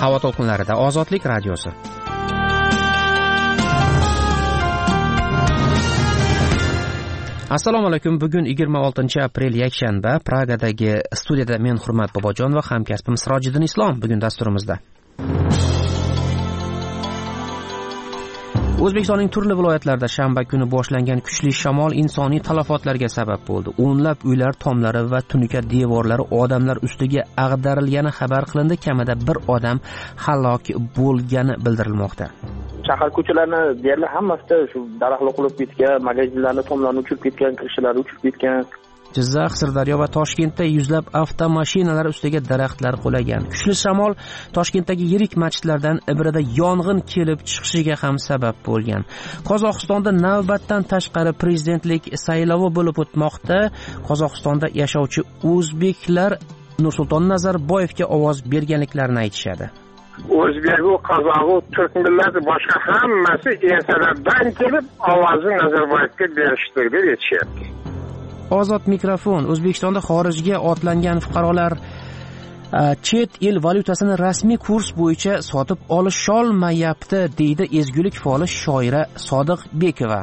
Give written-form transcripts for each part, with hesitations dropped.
Havo to'lqinlarida Ozodlik radiosi. Assalomu alaykum. Bugun 26-aprel yakshanba. Pragadagi studiyada men Hurmat Bobojon va hamkasbim Sirojiddin Islom bugun dasturimizda. O'zbekistonning turli viloyatlarida shanba kuni boshlangan kuchli shamol insoniy talafotlarga sabab bo'ldi. O'nlab uylar tomlari va tunuka devorlari odamlar ustiga ag'darilgani xabar qilindi. Kamida bir odam halok bo'lgani bildirilmoqda. Shahar ko'chalarini deyarli hammasida shu daraxtlar qulab ketgan, magazinlarning tomlarini uchib ketgan, kirishlar uchib ketgan. Jizzax, Sirdaryo va Toshkentda yuzlab avtomashinalar ustiga daraxtlar qulagan. Kuchli shamol Toshkentdagi yirik masjidlardan birida yong'in kelib chiqishiga ham sabab bo'lgan. Qozog'istonda navbatdan tashqari prezidentlik saylovi bo'lib o'tmoqda. Qozog'istonda yashovchi o'zbeklar Nursulton Nazarboyevga ovoz berganliklarini aytishadi. O'zbegu, qozog'u, turk millati boshqa hammasi ertalardan kelib ovozni Nazarboyevga berishdi deb aytishyapti. Ozod mikrofon. O'zbekistonda xorijga otlangan fuqarolar chet el valyutasini rasmiy kurs bo'yicha sotib olisholmayapti, deydi ezgulik faoli shoira Sodiq Bekova.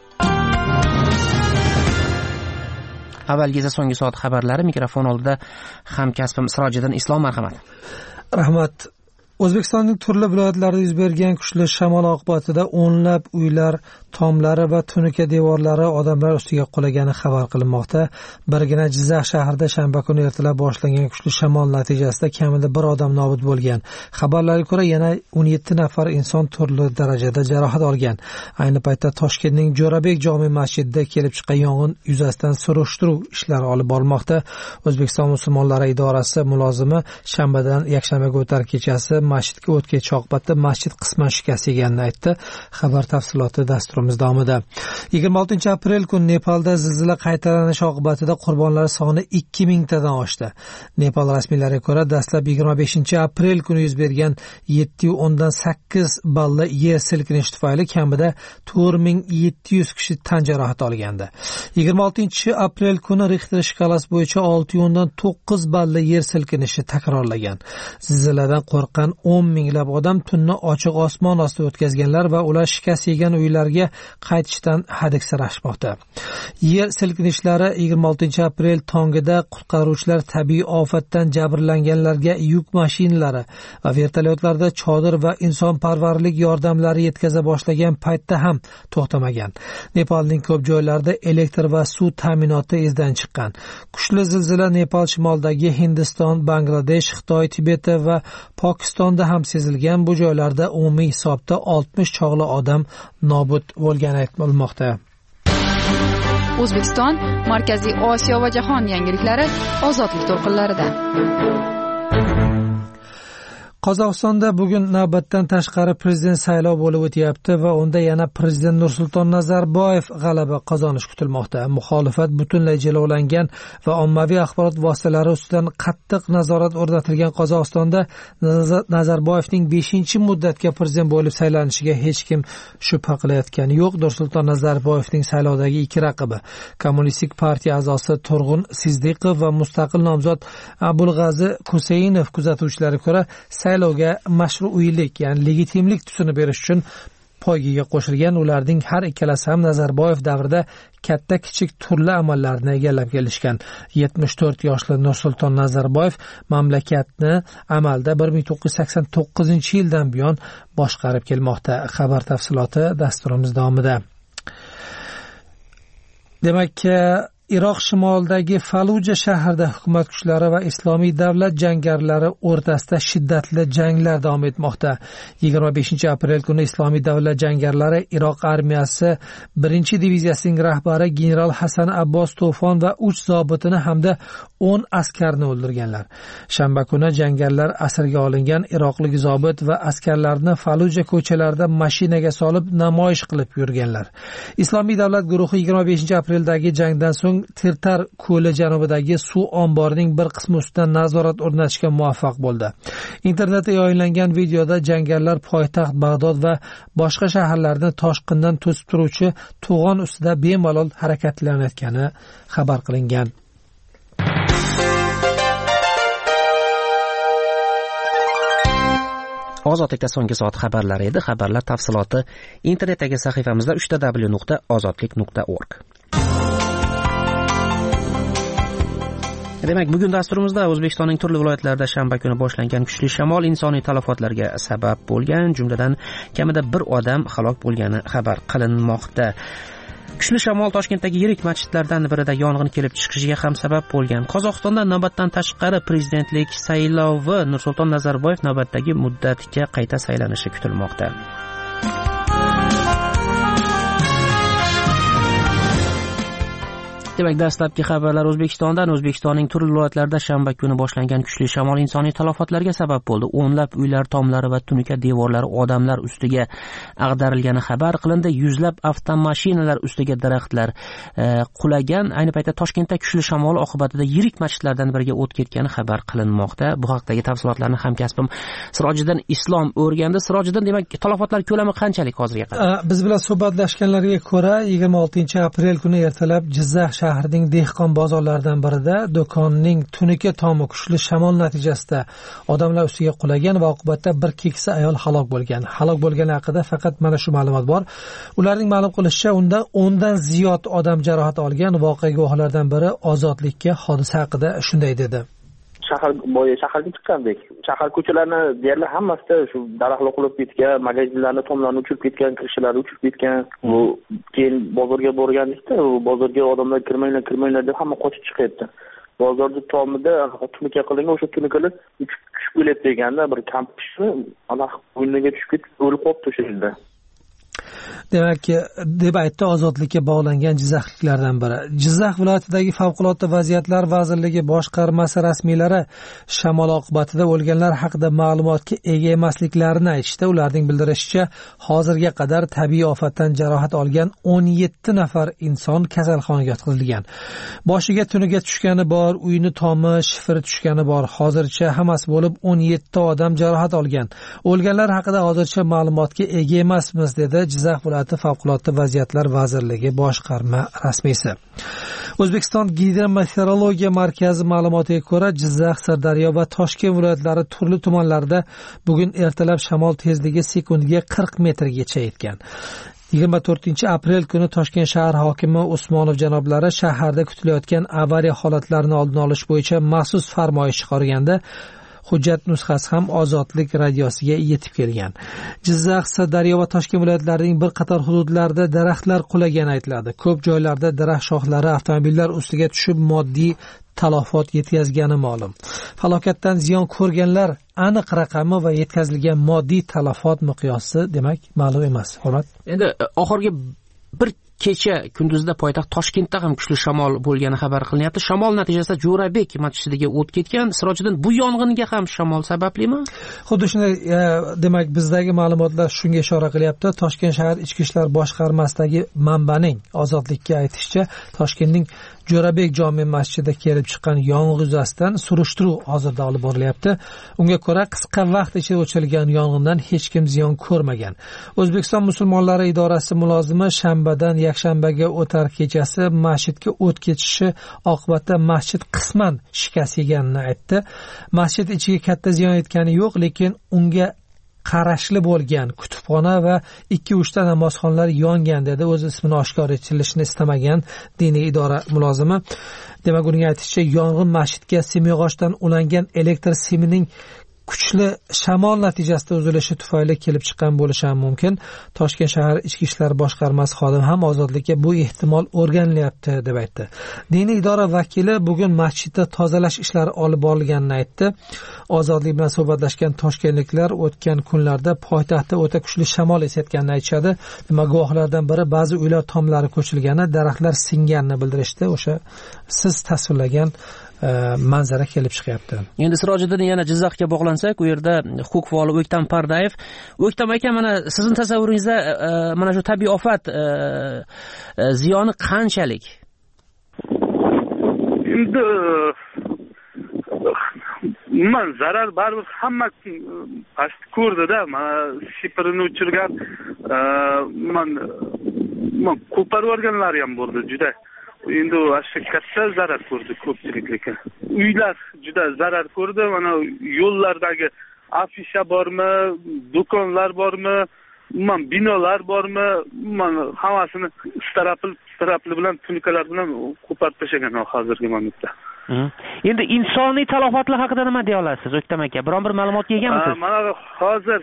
Avvalgi esa so'nggi soat xabarlari. Mikrofon oldida hamkasbim Sirojiddin Islom, marhamat. Rahmat. O'zbekistonning turli viloyatlarida yuz bergan kuchli shamol oqibatida o'nlab uylar tomlari va tunuka devorlari odamlar ustiga qulagani xabar qilinmoqda. Birgina Jizzax shahrida shanba kuni ertalab boshlangan kuchli shamol natijasida kamida bir odam nobud bo'lgan. Xabarlarga ko'ra yana 17 nafar inson turli darajada jarohat olgan. Ayni paytda Toshkentning Jo'rabek jome masjidida kelib chiqqan yong'in yuzasidan surishtiruv ishlari olib borilmoqda. O'zbekiston musulmonlari idorasi mulozimi shanbadan yakshanbaga o'tar kechasi masjidga o't ketishi oqibatida masjid qisman shikast yeganini aytdi. Xabar tafsiloti dasturimiz davomida. 26-aprel kuni Nepalda zilzila qaytarilishi oqibatida qurbonlar soni 2000 tadan oshdi. Nepal rasmiylariga ko'ra dastlab 25-aprel kuni yuz bergan 7.8 balli yer silkinishi tufayli kamida 4700 kishi tan jarohati olgandi. 26-aprel kuni Richter shkalasi bo'yicha 6.9 balli yer silkinishi takrorlagan. Zilziladan qo'rqqan 10 minglab odam tunni ochiq osmon ostida o'tkazganlar va ular shikast yegan uylarga qaytishdan hadiksirashmoqda. Yer silkinishlari 26-aprel tongida qutqaruvchilar tabiiy ofatdan jabrlanganlarga yuk mashinalari va vertolyotlarda chodir va insonparvarlik yordamlari yetkaza boshlagan paytda ham to'xtamagan. Nepalning ko'p joylarida elektr va suv ta'minoti izdan chiqqan. Kuchli zilzila Nepal shimolidagi Hindiston, Bangladesh, Xitoy, Tibet va Pokistonda ham sezilgan. Bu joylarda umumiy hisobda 60 chog'li odam nobud bo'lgani aytilmoqda. O'zbekiston, Markaziy Osiyo va jahon yangiliklari ozodlik to'lqinlarida. Qozog'istonda bugun navbatdan tashqari prezident saylovi bo'lib o'tyapti va unda yana prezident Nursulton Nazarboyev g'alaba qozonishi kutilmoqda. Muxolifat butunlay jilovlangan va ommaviy axborot vositalari ustidan qattiq nazorat o'rnatilgan Qozog'istonda Nazarboyevning 5-muddatga prezident bo'lib saylanishiga hech kim shubha qilayotgani yo'q. Nursulton Nazarboyevning saylovdagi iki raqibi, Kommunistik partiya a'zosi Turg'un Sizdiqov va mustaqil nomzod Abulg'azi Kuseyinov kuzatuvchilariga ko'ra saylovga mashruiylik, ya'ni legitimlik tusini berish uchun poygaga qo'shilgan. Ularning har ikkalasi ham Nazarboyev davrida katta kichik turli amallarni egallab kelishgan. 74 yoshli Nursulton Nazarboyev mamlakatni amalda 1989-yildan buyon boshqarib kelmoqda. Xabar tafsiloti dasturimiz davomida. Demak, Iroq shimolidagi Faluja shahrida hukumat kuchlari va Islomiy davlat jangarilari o'rtasida shiddatli janglar davom etmoqda. 25-aprel kuni Islomiy davlat jangarilari Iroq armiyasi 1-diviziyasining rahbari general Hasan Abbos To'fon va 3 zobitini hamda 10 askarni o'ldirganlar. Shanba kuni jangarilar asirga olingan iroqlik zobit va askarlarni Faluja ko'chalarida mashinaga solib namoyish qilib yurganlar. Islomiy davlat guruhi 25-apreldagi jangdan so'ng Tirtar ko'li janubidagi suv omborining bir qismi ustidan nazorat o'rnatishga muvaffaq bo'ldi. Internetda yayınlangan videoda jangarilar poytaxt Bag'dod va boshqa shaharlarni toshqindan to'sib turuvchi to'g'on ustida bemalol harakatlanayotgani xabar qilingan. Ozodlikda so'nggi soat xabarlari edi. Xabarlar tafsiloti internetdagi sahifamizda www.ozodlik.org. Demak, bugun dasturimizda O'zbekistonning turli viloyatlarida shanba kuni boshlangan kuchli shamol insoniy talafotlarga sabab bo'lgan, jumladan kamida 1 odam halok bo'lgani xabar qilinmoqda. Kuchli shamol Toshkentdagi yirik masjidlardan birida yong'in kelib chiqishiga ham sabab bo'lgan. Qozog'istonda navbatdan tashqari prezidentlik saylovi Nursulton Nazarboyev navbatdagi muddatga qayta saylanishi kutilmoqda. Demak, dastlabki xabarlar O'zbekistondan. O'zbekistonning turli viloyatlarida shanba kuni boshlangan kuchli shamol insoniy talafotlarga sabab bo'ldi. O'nlab uylar tomlari va tunuka devorlari odamlar ustiga ag'darilgani xabar qilindi. Yuzlab avtomashinalar ustiga daraxtlar qulagan. Ayni paytda Toshkentda kuchli shamol oqibatida yirik masjidlardan biriga o't ketgani xabar qilinmoqda. Bu haqdagi tafsilotlarni hamkasbim Sirojiddin Islom o'rgandi. Sirojiddin, demak, talafotlar ko'lami qanchalik hozirga qadar? Biz bilan suhbatlashganlarga ko'ra 26-aprel kuni ertalab Jizzax shahrining dehqon bozorlaridan birida do'konning tunuka tomi kuchli shamol natijasida odamlar ustiga qulagan va oqibatda bir keksa ayol halok bo'lgan. Halok bo'lgani haqida faqat mana shu ma'lumot bor. Ularning ma'lum qilishicha, unda 10 dan ziyod odam jarohat olgan. Voqea guvohlaridan biri Ozodlikka hodisa haqida shunday dedi. Shaharga chiqqandik. Shahar ko'chalarini deyarli hammasida shu daraxtlar qulab ketgan, magazinlarni tomlarini uchib ketgan, kirishlarni uchib ketgan. Bu keyin bozorga borgandikda, u bozorga odamlar kirmanglar deb hamma qochib chiqyapti. Bozorda tomida tunuka qilingan o'sha tunukalar uchib o'lyapti deganda bir kampishni ana o'yiniga tushib ketib o'lib qolibdi o'sha yerda. Demak, deb aytdi Ozodlikka bog'langan jizzaxliklardan biri. Jizzax viloyatidagi favqulodda vaziyatlar vazirligi boshqarmasi rasmiylari shamol oqibatida o'lganlar haqida ma'lumotga ega emasliklarini aytishdi. Ularning bildirishicha, hozirga qadar tabiiy ofatdan jarohat olgan 17 nafar inson kasalxonaga yotqizilgan. Boshiga tunuka tushgani bor, uyini tomi, shifri tushgani bor. Hozircha hammasi bo'lib 17 odam jarohat olgan. O'lganlar haqida hozircha ma'lumotga ega emasmiz, dedi Jizzax viloyati favqulodda vaziyatlar vazirligi boshqarma rasmiysi. O'zbekiston gidrometeorologiya markazi ma'lumotiga ko'ra, Jizzax, Sirdaryo va Toshkent viloyatlari turli tumanlarida bugun ertalab shamol tezligi sekundiga 40 metrgacha yetgan. 24-aprel kuni Toshkent shahar hokimi Usmonov janoblari shaharda kutilayotgan avariya holatlarini oldini olish bo'yicha maxsus farmoyish chiqarganda hujjat nusxasi ham Ozodlik radiosiga yetib kelgan. Jizzax, Sirdaryo va Toshkent viloyatlarining bir qator hududlarida daraxtlar qulagani aytiladi. Ko'p joylarda daraxt shoxlari avtomobillar ustiga tushib moddiy talafot yetkazgani ma'lum. Falokatdan ziyon ko'rganlar aniq raqami va yetkazilgan moddiy talafot miqyosi demak ma'lum emas. Hurmat. Endi oxirgi bir kecha kunduzda poytaxt Toshkentda ham kuchli shamol bo'lgani xabar qilinyapti. Shamol natijasida Jo'rabek masjidiga o't ketgan. Sirojiddin, bu yong'inga ham shamol sabablimi? Xuddi shunday, demak, bizdagi ma'lumotlar shunga ishora qilyapti. Toshkent shahar ichki ishlar boshqarmasidagi manbaning Ozodlikka aytishicha, Toshkentning Jo'rabek jome masjidida kelib chiqqan yong'in yuzasidan surishtiruv hozirda olib borilyapti. Unga ko'ra, qisqa vaqt ichida o'chirilgan yong'indan hech kim ziyon ko'rmagan. O'zbekiston musulmonlari idorasi mulozimi shanbadan yakshanbaga o'tar kechasi masjidga o't ketishi oqibatida masjid qisman shikast yeganini aytdi. Masjid ichiga katta ziyon yetgani yo'q, lekin unga qarashli bo'lgan kutubxona va 2-3 ta namozxonalar yongan, dedi o'z ismini oshkor etilishini istamagan diniy idora mulozimi. Demak, uning aytishicha, yong'in masjidga simyog'ochdan ulangan elektr simining kuchli shamol natijasida uzilishi tufayli kelib chiqqan bo'lishi ham mumkin. Toshkent shahar ichki ishlar boshqarmasi xodimi ham Ozodlikka bu ehtimol o'rganilyapti deb aytdi. Diniy idora vakili bugun masjidda tozalash ishlari olib borilganini aytdi. Ozodlik bilan suhbatlashgan toshkentliklar o'tgan kunlarda poytaxtda o'ta kuchli shamol esayotganini aytishadi. Nima guvohlardan biri ba'zi uylar tomlari ko'chilgani, daraxtlar singanini bildirishdi. O'sha siz tasvirlagan manzara kelib chiqyapti. Endi Sirojiddin, yana Jizzaxga bog'lansak, u yerda huquq faoli O'ktam Pardayev. O'ktam aka, mana sizning tasavvuringizda mana shu tabiiy ofat ziyoni qanchalik? Endi umuman zarar baribir hamma pastni ko'rdi-da. Mana shiprini uchirgan, man qo'parib yuborganlar ham bo'ldi juda. Endi o'sha katta zarar ko'rdi ko'pchilik, lekin uylar juda zarar ko'rdi. Mana yo'llardagi afisha bormi, do'konlar bormi, umuman binolar bormi, umuman hammasini strapli bilan tunikalar bilan qo'parib tashlagan hozirgi momentda. Endi insoniy talofatlar haqida nima deya olasiz, O'ktam aka? Biron bir ma'lumotga egamisiz? Mana hozir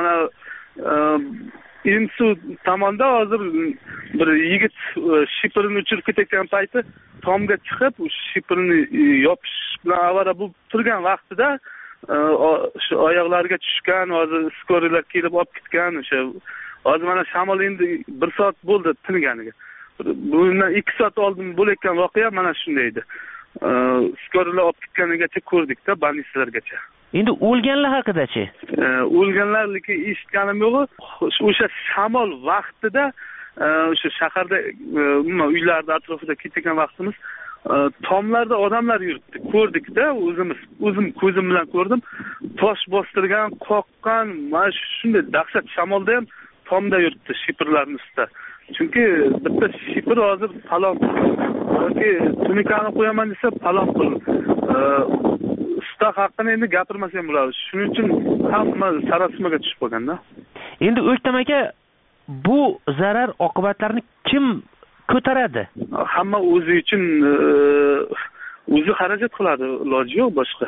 Insu tomonda hozir bir yigit shiprini uchirib ketayotgan payti tomga chiqib, shiprini yopish bilan avara bo'lib turgan vaqtida o'sha oyoqlariga tushgan, hozir skorilar kelib olib ketgan. O'sha hozir mana shamol endi 1 soat bo'ldi tinganiga. Bundan 2 soat oldin bo'layotgan voqea mana shunday edi. Skorilar olib ketganigacha ko'rdikda, banistlargacha. Endi o'lganlar haqida-chi? O'lganlarniki eshitganim yo'q. O'sha shamol vaqtida o'sha shaharda uylarda atrofida ketgan vaqtimiz tomlarda odamlar yuribdi. Ko'rdikda, o'zim ko'zim bilan ko'rdim. Tosh bostirgan, qoqqan, mana shunday dahshat shamolda ham tomda yuribdi shipirlarning ustida. Chunki bitta shipir hozir falon yoki tunikani qo'yaman desa falon pul. Usta haqini endi gapirmasam bo'ladi. Shuning uchun hamma sarosimaga tushib qolganda. Endi O'ktam aka, bu zarar oqibatlarini kim ko'taradi? Hamma o'zi uchun o'zi xarajat qiladi, iloji yo'q boshqa.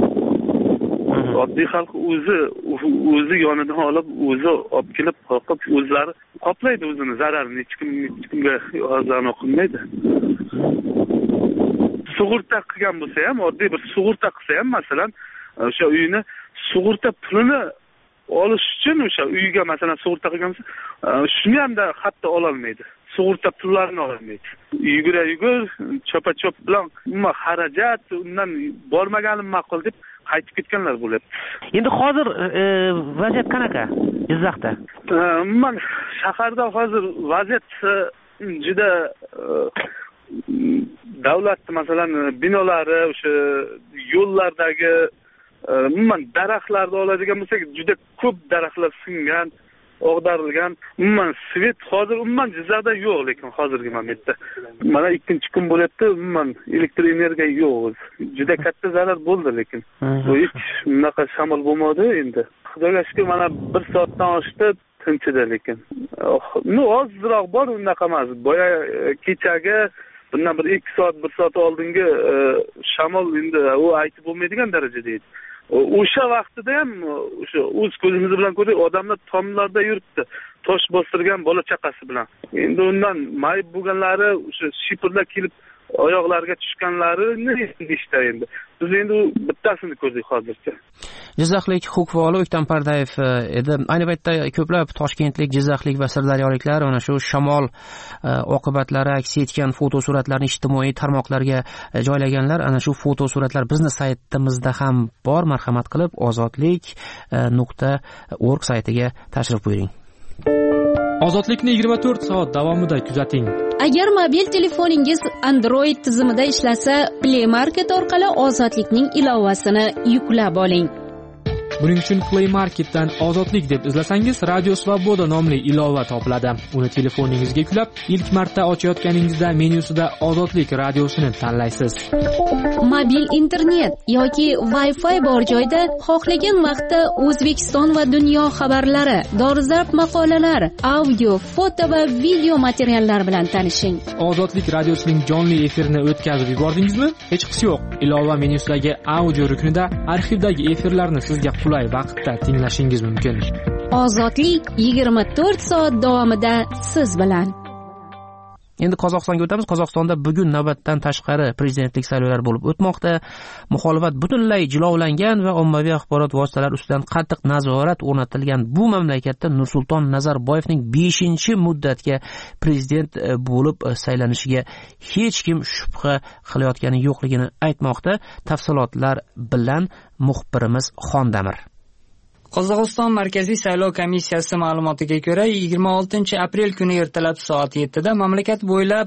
Oddiy xalq o'zi yonidan olib, o'zi olib kelib qoqib, o'zlari qoplaydi o'zini zararini, hech kimga yordam qilmaydi. Sug'urta qilgan bo'lsa ham, oddiy bir sug'urta qilsa ham, masalan, o'sha uyni sug'urta pulini olish uchun o'sha uyga masalan sug'urta qilgan bo'lsa, shuni ham da hatto ola olmaydi. Sug'urta pullarini ola olmaydi. Yugur, chopa-chop bilan umuman xarajat, undan bormaganim ma'qul deb qaytib ketganlar bo'lyapti. Endi hozir vaziyat qanaqa Jizzaxda? Men shaharda hozir vaziyat juda davlat masalan binolari, o'sha yo'llardagi umuman daraxtlarni oladigan bo'lsak, juda ko'p daraxtlar singan, og'darilgan. Umuman svet hozir umuman Jizzaxda yo'q, lekin hozirgi momentda. Mana 2-kun bo'lyapti, umuman elektr energiya yo'q. Juda katta zarar bo'ldi, lekin bu hech unaqa shamol bo'lmadi endi. Xudoga shukr, mana 1 soatdan oshdi tinchida, lekin ozroq bor, unaqa emas. Boya kechagi bundan bir 2 soat 1 soat oldingi shamol endi u aytib bo'lmaydigan darajada edi. O'sha vaqtida ham o'sha o'z ko'zimiz bilan ko'rdik, odamlar tomlarda yuribdi, tosh bostirgan bola chaqasi bilan. Endi undan mayib bo'lganlari, o'sha shipirlar kelib oyoqlariga tushganlarini eshitdi endi. Biz endi bittasini ko'rdik hozircha. Jizzaxlik huquq faoli O'ktam Pardayev edi. Ayni paytda ko'plab toshkentlik, jizzaxlik va sirdaryoliklar mana shu shamol oqibatlari aks etgan fotosuratlarni ijtimoiy tarmoqlarga joylaganlar. Ana shu fotosuratlar bizning saytimizda ham bor. Marhamat qilib ozodlik.org saytiga tashrif buyuring. Ozodlikni 24 soat davomida kuzating. Agar mobil telefoningiz Android tizimida ishlasa, Play Market orqali Ozodlikning ilovasini yuklab oling. Buning uchun Play Marketdan Ozodlik deb izlasangiz, Radio Svoboda nomli ilova topiladi. Uni telefoningizga yuklab, ilk marta ochayotganingizda menyusida Ozodlik radiosini tanlaysiz. Mobil internet yoki Wi-Fi bor joyda xohlagan vaqtda O'zbekiston va dunyo xabarlari, dolzarb maqolalar, audio, foto va video materiallar bilan tanishing. Ozodlik radiosining jonli efirini o'tkazib yubordingizmi? Hech qisi yo'q. Ilova menyusidagi audio ruknida arxivdagi efirlarni sizga qulay vaqtda tinglashingiz mumkin. Ozodlik 24 soat davomida siz bilan. Endi Qozog'istonga o'tamiz. Qozog'istonda bugun navbatdan tashqari prezidentlik saylovlari bo'lib o'tmoqda. Muxolifat butunlay jilovlangan va ommaviy axborot vositalari ustidan qattiq nazorat o'rnatilgan bu mamlakatda Nursulton Nazarboyevning 5-muddatga prezident bo'lib saylanishiga hech kim shubha qilayotgani yo'qligini aytmoqda. Tafsilotlar bilan muxbirimiz Xondamir. Qozog'iston Markaziy saylov komissiyasi ma'lumotiga ko'ra, 26 aprel kuni ertalab soat 7 da mamlakat bo'ylab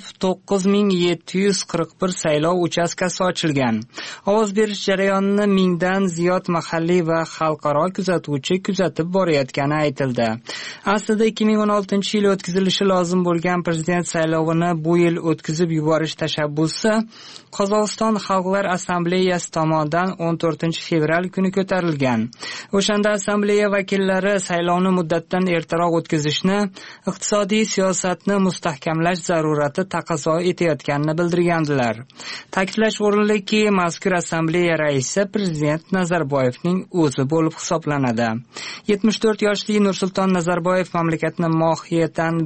9741 saylov uchastkasi ochilgan. Ovoz berish jarayonini mingdan ziyod mahalliy va xalqaro kuzatuvchi kuzatib borayotgani aytildi. Aslida 2016-yil o'tkazilishi lozim bo'lgan prezident saylovini bu yil o'tkazib yuborish tashabbusi Qozog'iston Xalqlar Assambleyasi tomonidan 14 fevral kuni ko'tarilgan. O'shanda assambleya vakillari saylovni muddatdan ertaroq o'tkazishni, iqtisodiy siyosatni mustahkamlash zarurati taqozo etayotganini bildirgandilar. Ta'kidlash o'rinliki, mazkur assambleya raisi prezident Nazarboyevning o'zi bo'lib hisoblanadi. 74 yoshli Nursulton Nazarboyev mamlakatni mohiyatan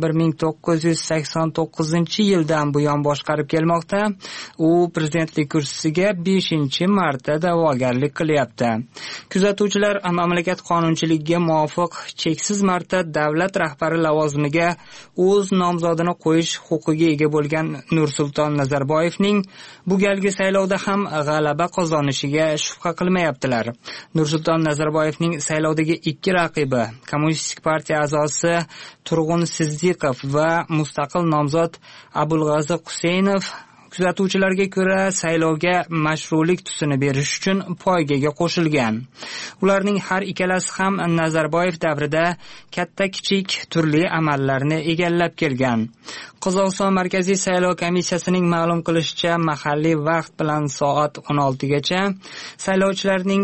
1989-yildan buyon boshqarib kelmoqda. U prezidentlik kursisiga 5-marta da'vogarlik qilyapti. Kuzatuvchilar mamlakat qonunchiligiga muvofiq cheksiz marta davlat rahbari lavozimiga o'z nomzodini qo'yish huquqiga ega bo'lgan Nursulton Nazarboyevning bu galgi saylovda ham g'alaba qozonishiga shubha qilmayaptilar. Nursulton Nazarboyevning saylovdagi ikki raqibi, Kommunistik partiya a'zosi Turg'un Sizdiqov va mustaqil nomzod Abulg'azi Husaynov kuzatuvchilarga ko'ra saylovga mashrulik tusini berish uchun poygaga qo'shilgan. Ularning har ikkalasi ham Nazarboyev davrida katta-kichik turli amallarni egallab kelgan. Qozog'iston Markaziy saylov komissiyasining ma'lum qilishicha, mahalliy vaqt bilan soat 16 gacha saylovchilarning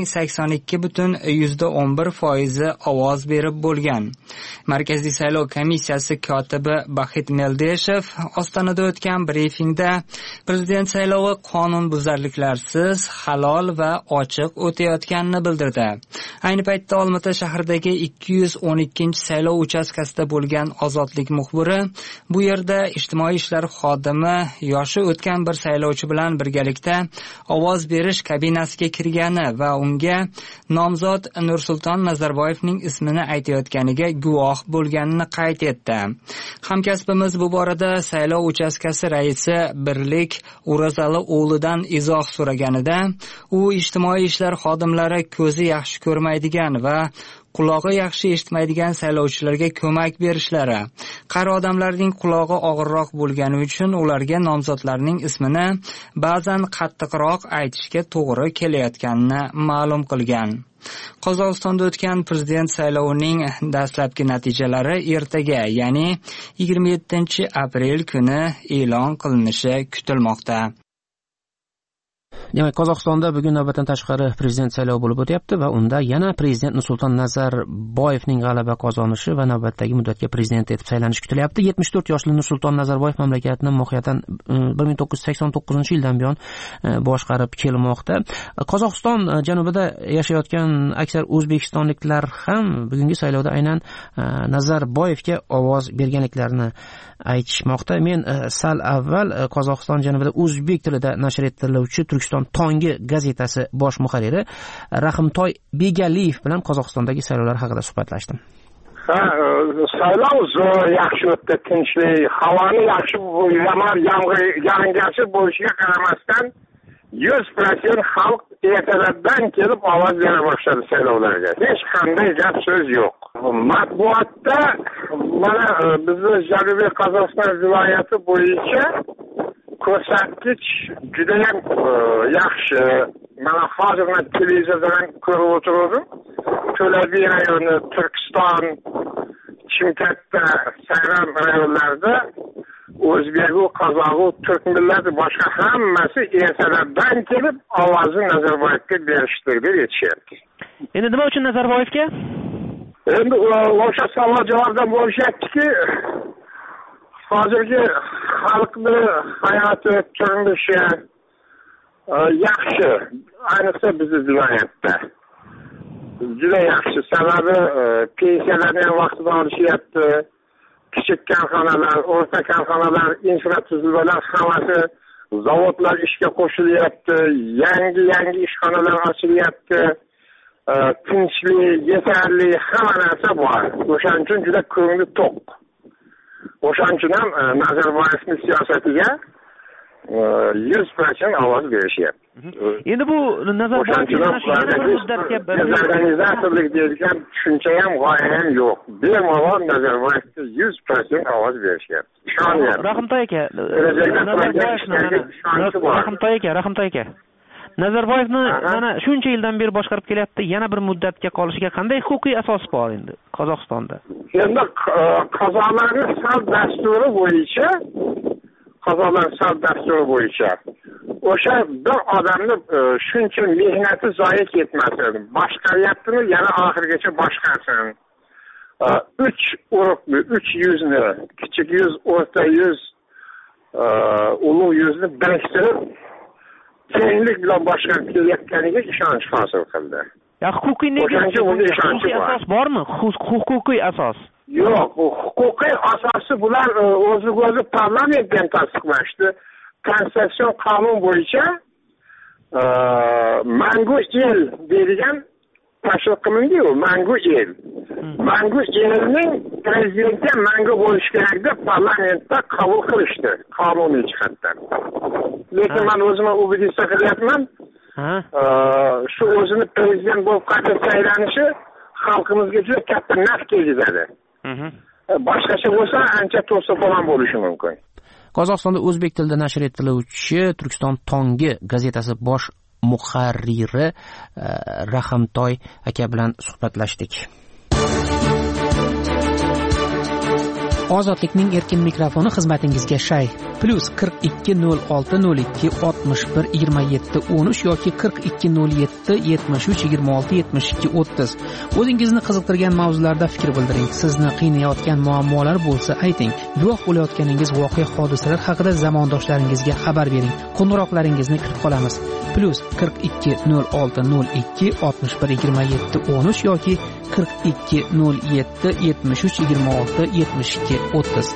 82.11% ovoz berib bo'lgan. Markaziy saylov komissiyasi kotibi Baxit Meldeshev Ostonada o'tgan brifingda prezident saylovi qonunbuzarliklarsiz, halol va ochiq o'tayotganini bildirdi. Ayni paytda Olmaota shahridagi 212-saylov uchastkasida bo'lgan Ozodlik muxbiri bu yerda ijtimoiy ishlar xodimi yoshi o'tgan bir saylovchi bilan birgalikda ovoz berish kabinasiga kirgani va unga nomzod Nursulton Nazarboyevning ismini aytayotganiga guvoh bo'lganini qayd etdi. Hamkasbimiz bu borada saylov uchastkasi raisi Birlik Urazali o'g'lidan izoh so'raganida, u ijtimoiy ishlar xodimlari ko'zi yaxshi ko'rmaydigan va qulog'i yaxshi eshitmaydigan saylovchilarga ko'mak berishlari, qari odamlarning qulog'i og'irroq bo'lgani uchun ularga nomzodlarning ismini ba'zan qattiqroq aytishga to'g'ri kelayotganini ma'lum qilgan. Qozog'istonda o'tgan prezident saylovining dastlabki natijalari ertaga, ya'ni 27 aprel kuni e'lon qilinishi kutilmoqda. Demak, Qozog'istonda bugun navbatdan tashqari prezident saylovi bo'lib o'tyapti va unda yana prezident Nursulton Nazarboyevning g'alaba qozonishi va navbatdagi muddatga prezident etib saylanishi kutilyapti. 74 yoshli Nursulton Nazarboyev mamlakatni mohiyatan 1989-yildan buyon boshqarib kelmoqda. Qozog'iston janubida yashayotgan aksar o'zbekistonliklar ham bugungi saylovda aynan Nazarboyevga ovoz berganliklarini aytishmoqda. Men sal avval Qozog'iston janubida o'zbek tilida nashr etiluvchi Turkiston Tongi gazetasi bosh muharriri Rahimtoy Begaliyev bilan Qozog'istondagi saylovlar haqida suhbatlashdim. Saylov zo'r, yaxshi o'tdi, tinchlik, havoni yaxshi, yog'ingarchilik bo'lishiga qaramasdan 100% xalq ertadan kelib ovoz bera boshladi saylovlarga. Hech qanday gap so'z yo'q. Matbuotda mana bizni Janubiy Qozog'iston viloyati bo'yicha ko'rsatkich juda ham yaxshi. Mana hozir men televizordan ko'rib o'tirdim. To'labiy rayoni, Turkiston, Chimkentda, Sayram rayonlarida o'zbek, qozoq, turk millati boshqa hammasi ertadan kelib ovozni Nazarboyevga berishdi deb aytishyapti. Endi nima uchun Nazarboyevga? Endi o'sha savol javobdan bo'lishyaptiki, hozirgi xalqni hayoti, turmushi yaxshi, ayniqsa bizni viloyatda. Juda yaxshi, sababi pensiyalarni ham vaqtida olishyapti. Kichik korxonalar, o'rta korxonalar, infratuzilmalar hammasi, zavodlar ishga qo'shilyapti, yangi ishxonalar ochilyapti. Tinchlik, yetarli hamma narsa bor. O'shaning uchun juda ko'ngli to'q. O'shaning uchun ham Nazarboyevning siyosatiga 100% ovoz berishyapti. Endi bu organizatorlik deydigan tushuncha ham g'oya ham yo'q. Bemalol Nazarboyevga 100% ovoz berishyapti. Ishonyapti. Rahimtoy aka. Nazarboyevni mana shuncha yildan beri boshqarib kelyapti. Yana bir muddatga qolishiga qanday huquqiy asos bor endi Qozog'istonda? Endi qozoqlarning salt dasturi bo'yicha o'sha bir odamni shuncha mehnati zoya ketmasin, boshqaryaptimi, yana oxirigacha boshqarsin. 3 urug'ni, 3 yuzni, kichik yuz, o'rta yuz, ulug' yuzni biriktirib tenglik bilan boshqarib kelayotganiga ishonch hosil qildi. Huquqiy asos bormi? Huquqiy asos. Yo'q, bu huquqiy asosi bular o'zi parlamentdan tasdiqlashdi. Konstitutsion qonun bo'yicha mangu el deydigan tashkil qilindi-ku, mangu el. Mangu elning prezidentga mangu bo'lishi kerak deb parlamentda qabul qilishdi, qonuniy jihatdan. Lekin men o'zimni ubedista qilyapman. Shu o'zini prezident bo'lib qayta saylanishi xalqimizga juda katta naf kelgizadi. Boshqacha bo'lsa ancha to'siqlan bo'lishi mumkin. Qozog'istonda o'zbek tilida nashr etiluvchi Turkiston Tongi gazetasi bosh muharriri Rahimtoy aka bilan suhbatlashdik. Ozodlikning erkin mikrofoni xizmatingizga shay. +420602612713 yoki 420773267230. O'zingizni qiziqtirgan mavzularda fikr bildiring. Sizni qiynayotgan muammolar bo'lsa ayting. Guvoh bo'layotganingiz voqea hodisalar haqida zamondoshlaringizga xabar bering. Qo'ng'iroqlaringizni kutib qolamiz. +420602612713 yoki 420773267230.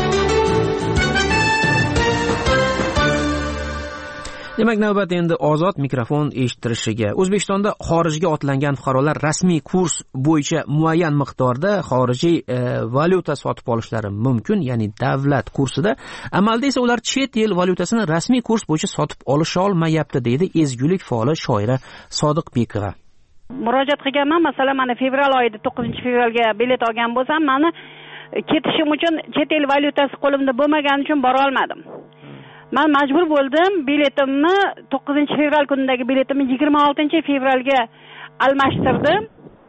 Demak, navbat endi ozod mikrofon eshittirishiga. O'zbekistonda xorijga otlangan fuqarolar rasmiy kurs bo'yicha muayyan miqdorda xorijiy valyuta sotib olishlari mumkin, ya'ni davlat kursida. Amalda esa ular chet el valyutasini rasmiy kurs bo'yicha sotib olisha olmayapti, deydi ezgulik faoli shoira Sodiqbekova. Murojaat qilganman, masalan, mana fevral oyida 9-fevralga bilet olgan bo'lsam, meni ketishim uchun chet el valyutasi qo'limda bo'lmagani uchun bora olmadim. Men majbur bo'ldim, biletimni 9-fevral kunidagi biletimni 26-fevralga almashtirdim.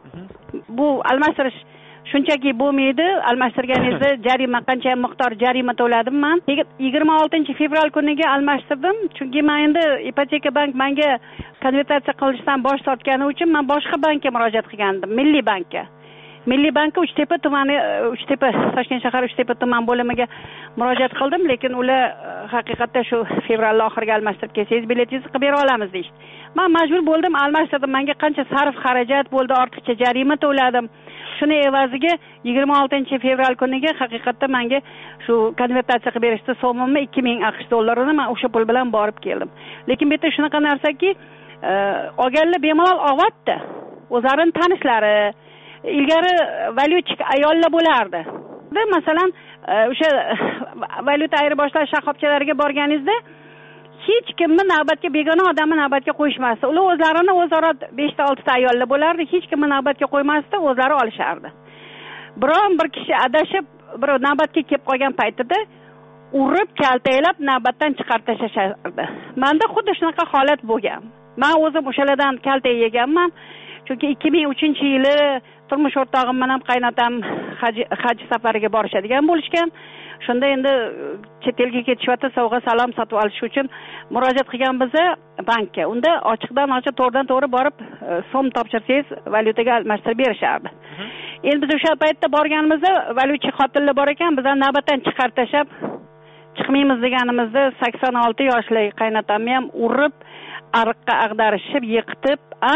Bu almashtirish shunchaki bo'lmaydi. Almashtirganingizda jarima, qancha miqdor jarima to'ladim men. 26-fevral kuniga almashtirdim, chunki men endi ipoteka bank menga konvertatsiya qilishdan bosh tortgani uchun men boshqa bankka murojaat qilgandim, Milliy bankka. Milliy bankka Uchtepa tumani, Toshkent shahar Uchtepa tuman bo'limiga murojaat qildim, lekin ular haqiqatda shu fevral oxiriga almashtirib kelsangiz biletingizni qilib bera olamiz deydi. Men majbur bo'ldim, almashtirdim. Menga qancha sarf xarajat bo'ldi, ortiqcha jarima to'ladim. Shuni evaziga 26-fevral kuniga haqiqatda menga shu konvertatsiya qilib berishdi. So'mimni 2000 AQSh dollarini men o'sha pul bilan borib keldim. Lekin bu yerda shunaqa narsaki, olganlar bemalol olyapti. O'zlarining tanishlari, ilgari valyutik ayollar bo'lardi. Masalan, o'sha valyuta ayirboshlash shoxobchalariga borganingizda hech kimni navbatga, begona odamni navbatga qo'yishmasdi. Ular o'zlarini o'zaro 5-6 ta ayollar bo'lardi, hech kimni navbatga qo'ymasdi, o'zlari olishardi. Biron bir kishi adashib, bir navbatga kelib qolgan paytida urib, kaltaylab navbatdan chiqarib tashlashardi. Menda xuddi shunaqa holat bo'lgan. Men o'zim o'shalardan kalta yeganman. Chunki 2003-yili turmush o'rtog'im bilan qaynotam haj safariga borishadigan bo'lishgan. Shunda endi chet elga ketishyapti, sovg'a salom sotib olish uchun murojaat qilgan biza bankka. Unda ochiqdan ochiq, to'g'ridan to'g'ri borib so'm topshirsangiz valyutaga almashtirib berishardi. Endi biz o'sha paytda borganimizda valyuta xotinlar bor ekan, bizdan navbatdan chiqarib tashlab chiqmaymiz deganimizda 86 yoshli qaynotamni ham urib, ariqqa ag'darishib, yiqitib,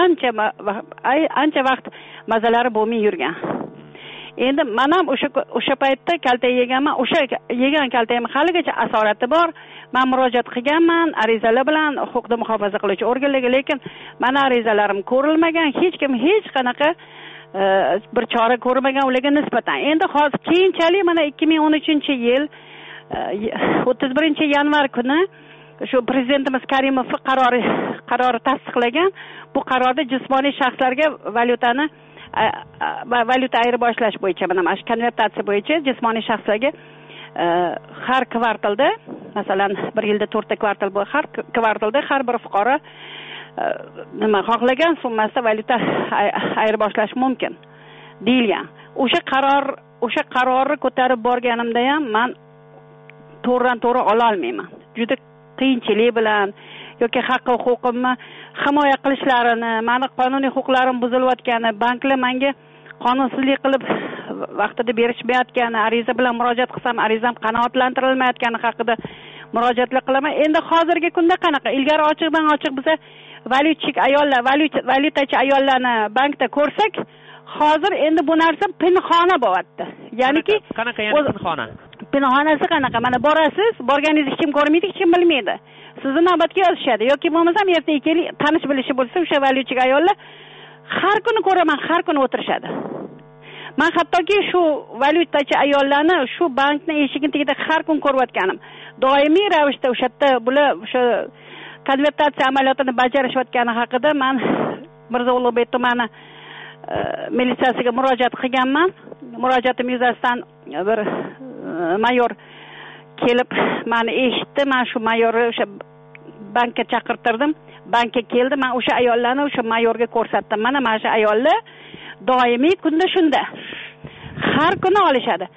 ancha vaqt mazalari bo'lmay yurgan. Endi men ham o'sha paytda kalta yeganman. O'sha yegan kaltayim haligacha asorati bor. Men murojaat qilganman arizalar bilan huquqni muhofaza qiluvchi organlarga, lekin meni arizalarim ko'rilmagan. Hech kim hech qanaqa bir chora ko'rmagan ularga nisbatan. Endi hozir keyinchalik mana 2013-yil 31-yanvar kuni shu prezidentimiz Karimov qarori tasdiqlagan. Bu qarorda jismoniy shaxslarga valyuta ayirboshlash bo'yicha, mana shu konvertatsiya bo'yicha jismoniy shaxslarga har kvartalda, masalan, bir yilda 4 ta kvartal bo'lsa, har kvartalda har bir fuqaro nima xohlagan summasida valyuta ayirboshlash mumkin deyilgan. O'sha qarorni ko'tarib borganimda ham men to'g'ri ola olmayman. Juda qiyinchilik bilan yoki haq-huquqimni himoya qilishlarini, meni qonuniy huquqlarim buzilayotgani, banklar menga qonunsizlik qilib vaqtida berishmayotgani, ariza bilan murojaat qilsam arizam qanoatlantirilmayotgani haqida murojaatlar qilaman. Endi hozirgi kunda qanaqa? Ilgari ochiqdan ochiq biza valyutachi ayollarni bankda ko'rsak, hozir endi bu narsa pinxona bo'lyapti. Ya'niki qanaqa pinxona? Pinxonasi qanaqa? Mana borasiz, borganingizni hech kim ko'rmaydi, hech kim bilmaydi. Sizni navbatga yozishadi yoki bo'lmasam ertaga keling tanish bilishi bo'lsa, o'sha valyutachi ayollar har kuni ko'raman, har kuni o'tirishadi. Men hattoki shu valyutachi ayollarni shu bankni eshigini tagida har kun ko'rayotganim. Doimiy ravishda o'sha yerda bular o'sha konvertatsiya amaliyotini bajarishayotgani haqida men Mirzo Ulug'bek tumani militsiyasiga murojaat qilganman. Murojaatim yuzasidan bir mayor kelib meni eshitdi. Men shu mayorni o'sha bankka chaqirtirdim. Bankka keldi. Men o'sha ayollarni o'sha mayorga ko'rsatdim. Mana shu ayollar doimiy kunda shunda. Har kuni olishadi.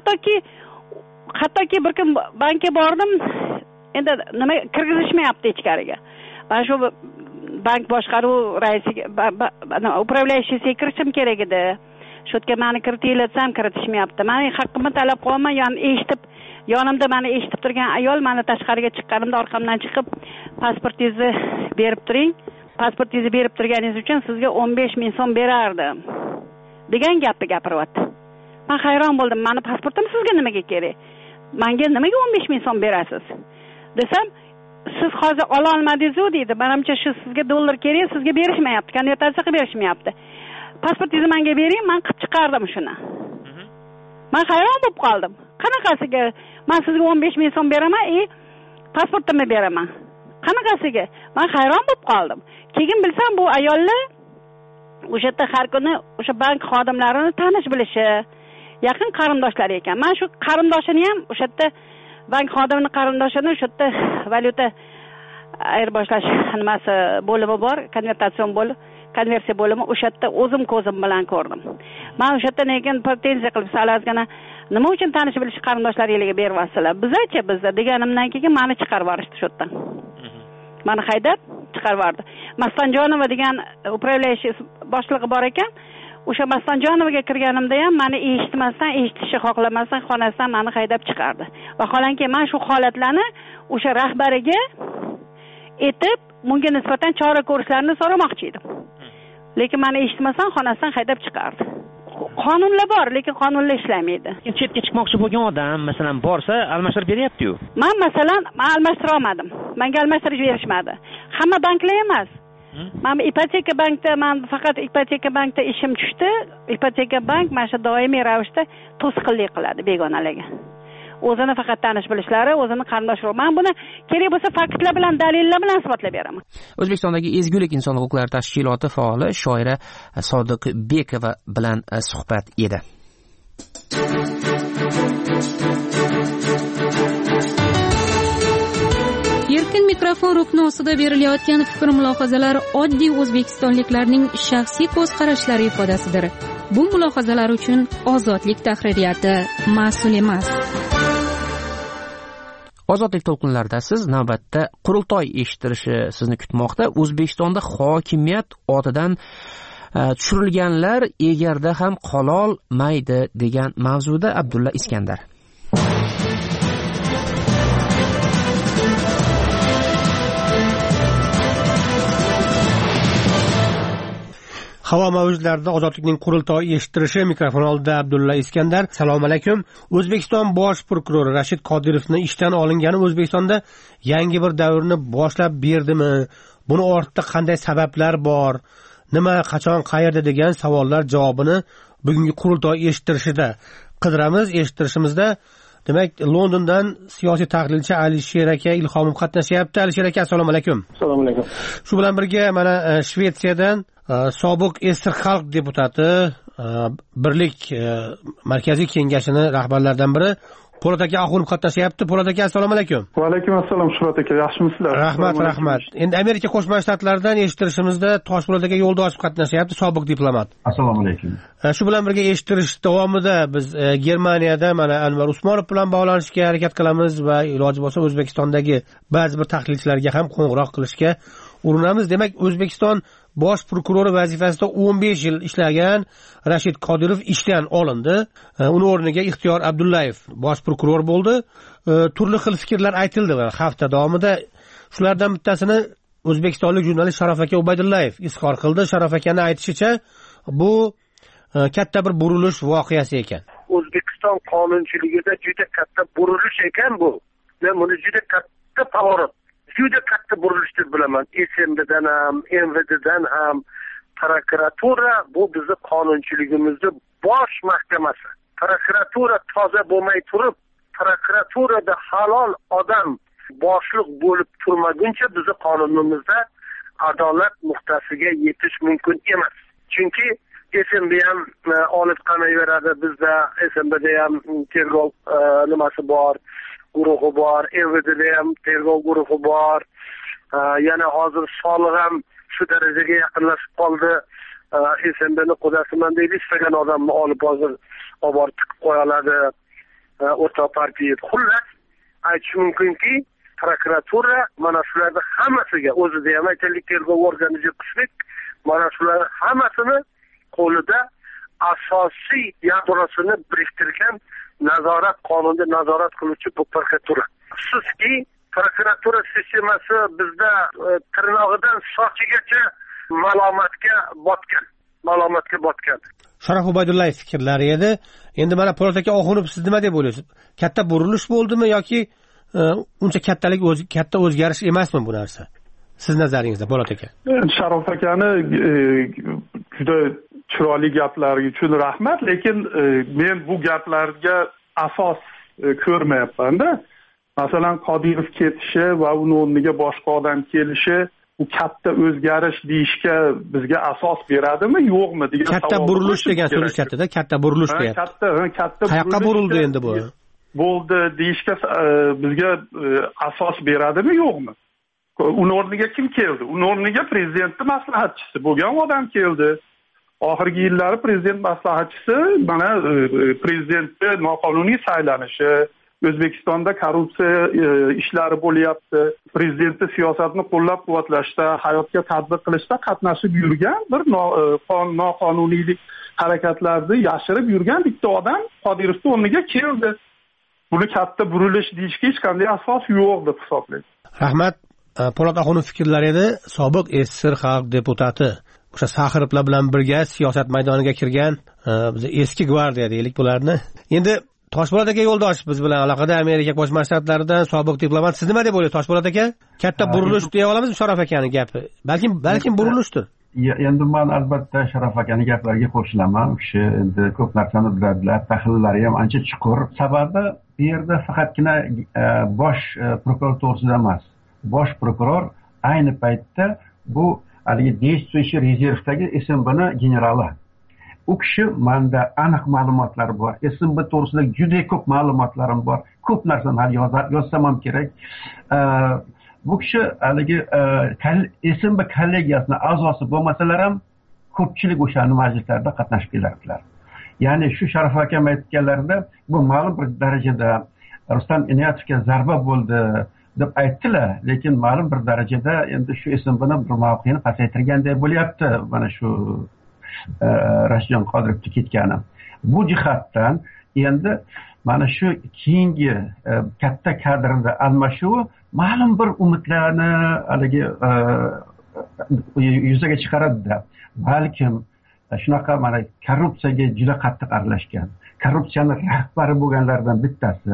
Hattoki bir kun bankka bordim. Endi nima kirgizishmayapti ichkariga. Men shu bank boshqaruv raisiga, upravляющийsiga kirishim kerak edi. Shu yerga meni kiritilatsam kiritishmayapti. Men haqqimni talab qilaman, yonimda meni eshitib turgan ayol meni tashqariga chiqqanimda orqamdan chiqib, pasportingizni berib turing. Pasportingizni berib turganingiz uchun sizga 15 ming so'm berardim degan gapni gapiryapti. Men hayron bo'ldim. Meni pasportim sizga nimaga kerak? Menga nimaga 15 ming so'm berasiz? Desam, siz hozir ola olmadingiz-ku deydi. Menimcha shu sizga dollar kerak, sizga berishmayapti, konvertatsiya qilib berishmayapti. Pasportingizni menga bering, men qilib chiqardim shuni. Men hayron bo'lib qoldim. Qanaqasiga? Men sizga 15 ming so'm beraman, pasportimni beraman. Qanaqasiga? Men hayron bo'lib qoldim. Keyin bilsam bu ayollar o'sha yerda har kuni o'sha bank xodimlarini tanish bilishi, yaqin qarindoshlari ekan. Men shu qarindoshini ham o'sha yerda bank xodimining qarindoshini o'sha yerda valyuta ayirboshlash nimasi bo'limi bor, konversiya bo'limi, o'sha yerda o'zim ko'zim bilan ko'rdim. Men o'sha yerda lekin pretenziya qilib salazgina nima uchun tanish bilish qarindoshlaringizga beryapsizlar? Bizda deganimdan keyin meni chiqarib yuborishdi shu yerdan. Meni haydab chiqarib yubordi. Mastonjonova degan upravляющий boshlig'i bor ekan. O'sha Mastonjonovaga kirganimda ham meni eshitishni xohlamasdan xonasidan meni haydab chiqardi. Vaholanki men shu holatlarni o'sha rahbariga etib, bunga nisbatan chora ko'rishlarini so'ramoqchi edim. Lekin meni eshitmasdan xonasidan haydab chiqardi. Qonunlar bor, lekin qonunlar ishlamaydi. Chetga chiqmoqchi bo'lgan odam, masalan, borsa, almashtirib beryapti-yu. Men almashtira olmadim. Menga almashtirish berishmadi. Hamma banklar emas. Men ipoteka bankda ishim tushdi. Ipoteka bank mana shu doimiy ravishda to'sqinlik qiladi begonalarga. O'zini faqat tanish bilishlari, o'zini qarindoshlari. Men buni kerak bo'lsa faktlar bilan, dalillar bilan isbotlab beraman. O'zbekistondagi Ezgulik inson huquqlari tashkiloti faoli shoira Sodiq Bekova bilan suhbat edi. Erkin mikrofon rukni ostida berilayotgan fikr-mulohazalar oddiy o'zbekistonliklarning shaxsiy ko'z qarashlari ifodasidir. Bu mulohazalar uchun Ozodlik tahririyati mas'ul emas. Ozodlik to'lqinlarida siz navbatda qurultoy eshittirishi sizni kutmoqda. O'zbekistonda hokimiyat otidan tushirilganlar egarda ham qololmaydi degan mavzuda Abdulla Iskandar. Havo mavjlarida Ozodlikning qurultoyi eshittirishi, mikrofon oldida Abdulla Iskandar. Assalomu alaykum. O'zbekiston bosh prokurori Rashid Qodirovning ishdan olingani O'zbekistonda yangi bir davrni boshlab berdimi? Buni ortida qanday sabablar bor? Nima, qachon, qayerda degan savollar javobini bugungi qurultoy eshittirishida qidiramiz. Eshittirishimizda demak Londondan siyosiy tahlilchi Alisher aka Ilhomov qatnashyapti. Alisher aka, assalomu alaykum. Assalomu alaykum. Shu bilan birga mana Shvetsiyadan sobiq Ester xalq deputati, Birlik markaziy kengashining rahbarlaridan biri Po'lat aka Axunov qatnashyapti. Po'lat aka, assalomu alaykum. Va alaykum assalom Shuhrat aka, yaxshimisizlar? Rahmat. Endi Amerika Qo'shma Shtatlaridan eshittirishimizda Toshpo'lat aka Yo'ldoshev qatnashyapti, sobiq diplomat. Assalomu alaykum. Shu bilan birga eshittirish davomida biz Germaniyada mana Anvar Usmonov bilan bog'lanishga harakat qilamiz va iloji bo'lsa O'zbekistondagi ba'zi bir tahlilchilarga ham qo'ng'iroq qilishga urinamiz. Demak, O'zbekiston bosh prokurori vazifasida 15 yil ishlagan Rashid Qodirov ishdan olindi. Uni o'rniga Ixtiyor Abdullayev bosh prokuror bo'ldi. Turli xil fikrlar aytildi va hafta davomida shulardan bittasini o'zbekistonlik jurnalist Sharof aka Ubaydullayev izhor qildi. Sharof akaning aytishicha, bu katta bir burilish voqeasi ekan. O'zbekiston qonunchiligida juda katta burilish ekan bu. Men buni juda katta pavorat, juda katta burilish deb bilaman. SMBdan ham, MVDdan ham prokuratura bu bizni qonunchiligimizning bosh mahkamasi. Prokuratura toza bo'lmay turib, prokuraturada halol odam boshliq bo'lib turmaguncha bizni qonunimizda adolat nuqtasiga yetish mumkin emas. Chunki SMB ham olib qanaveradi, bizda SMBda ham tergov nimasi bor, guruhi bor, MVDda ham tergov guruhi bor. Yana hozir soliq ham shu darajaga yaqinlashib qoldi. SMBni qudasiman deydi, istagan odamni olib hozir olib tiqib qo'ya oladi. O'rta partiya. Xullas, aytish mumkinki, prokuratura mana shularning hammasiga, o'zida ham aytaylik tergov organiga qislik, mana shular hammasini qo'lida asosiy yadrosini biriktirgan nazorat, qonunda nazorat qiluvchi bu prokuratura. Afsuski, prokuratura sistemasi bizda tirnog'idan sochigacha malomatga botgan. Sharof Ubaydullayev fikrlari edi. Endi mana Po'lat aka Axunov, siz nima deb o'ylaysiz? Katta burilish bo'ldimi yoki uncha katta o'zgarish emasmi bu narsa? Siz nazaringizda, Po'lat aka. Sharof akani juda chiroyli gaplari uchun rahmat, lekin men bu gaplarga asos ko'rmayapman-da. Masalan, Qodirov ketishi va uni o'rniga boshqa odam kelishi bu katta o'zgarish deyishga bizga asos beradimi, yo'qmi degan savol. Katta burilish degan so'z chatida, katta burilish deyapti. Katta qayoqqa burildi endi bu? Bo'ldi deyishga bizga asos beradimi, yo'qmi? Uni o'rniga kim keldi? Uni o'rniga prezidentning maslahatchisi bo'lgan odam keldi. Oxirgi yillari prezident maslahatchisi mana prezidentning noqonuniy saylanishi, O'zbekistonda korrupsiya ishlari bo'lyapti, prezidentning siyosatni qo'llab-quvvatlashda, hayotga tatbiq qilishda qatnashib yurgan bir noqonuniylik harakatlarni yashirib yurgan bitta odam Qodirovning o'rniga keldi. Buni katta burilish deyishga hech qanday asos yo'q deb hisoblayman. Rahmat. Po'lat Axunov fikrlari edi. Sobiq SSR xalq deputati, o'sha Saxirovlar bilan birga siyosat maydoniga kirgan biz eski gvardiya deylik bularni. Endi Toshpo'lat aka Yo'ldoshev biz bilan aloqada, Amerika Qo'shma Shtatlaridan sobiq diplomat. Siz nima deb o'ylaysiz Toshpo'lat aka? Katta burilish deya olamizmi Sharof akaning gapi? Balkim burilishdir. Endi men albatta Sharof akaning gaplariga qo'shilaman. U kishi endi ko'p narsani biladilar, tahlillari ham ancha chuqur. Sababi bu yerda faqatgina bosh prokuror to'g'risida emas. Bosh prokuror ayni paytda bu haligi действующий rezervdagi SMBni generali. U kishi menda aniq ma'lumotlar bor. SMB to'g'risida juda ko'p ma'lumotlarim bor. Ko'p narsani hali yozsam ham kerak. Bu kishi haligi SMB kollegiyasining a'zosi bo'lmasalar ham ko'pchilik o'shani majlislarda qatnashib kelardilar. Ya'ni shu Sharof akam aytganlarida bu ma'lum bir darajada Rustam Inoyatovga zarba bo'ldi deb aytdilar, lekin ma'lum bir darajada endi shu SMBni bir mavqeini pasaytirgandek bo'lyapti. Mana shu Rashidjon Qodirovga ketgani. Bu jihatdan endi mana shu keyingi katta kadrda almashuvi ma'lum bir umidlarni haligi yuzaga chiqaradi-da. Balkim shunaqa mana korrupsiyaga juda qattiq aralashgan, korrupsiyaning rahbari bo'lganlardan bittasi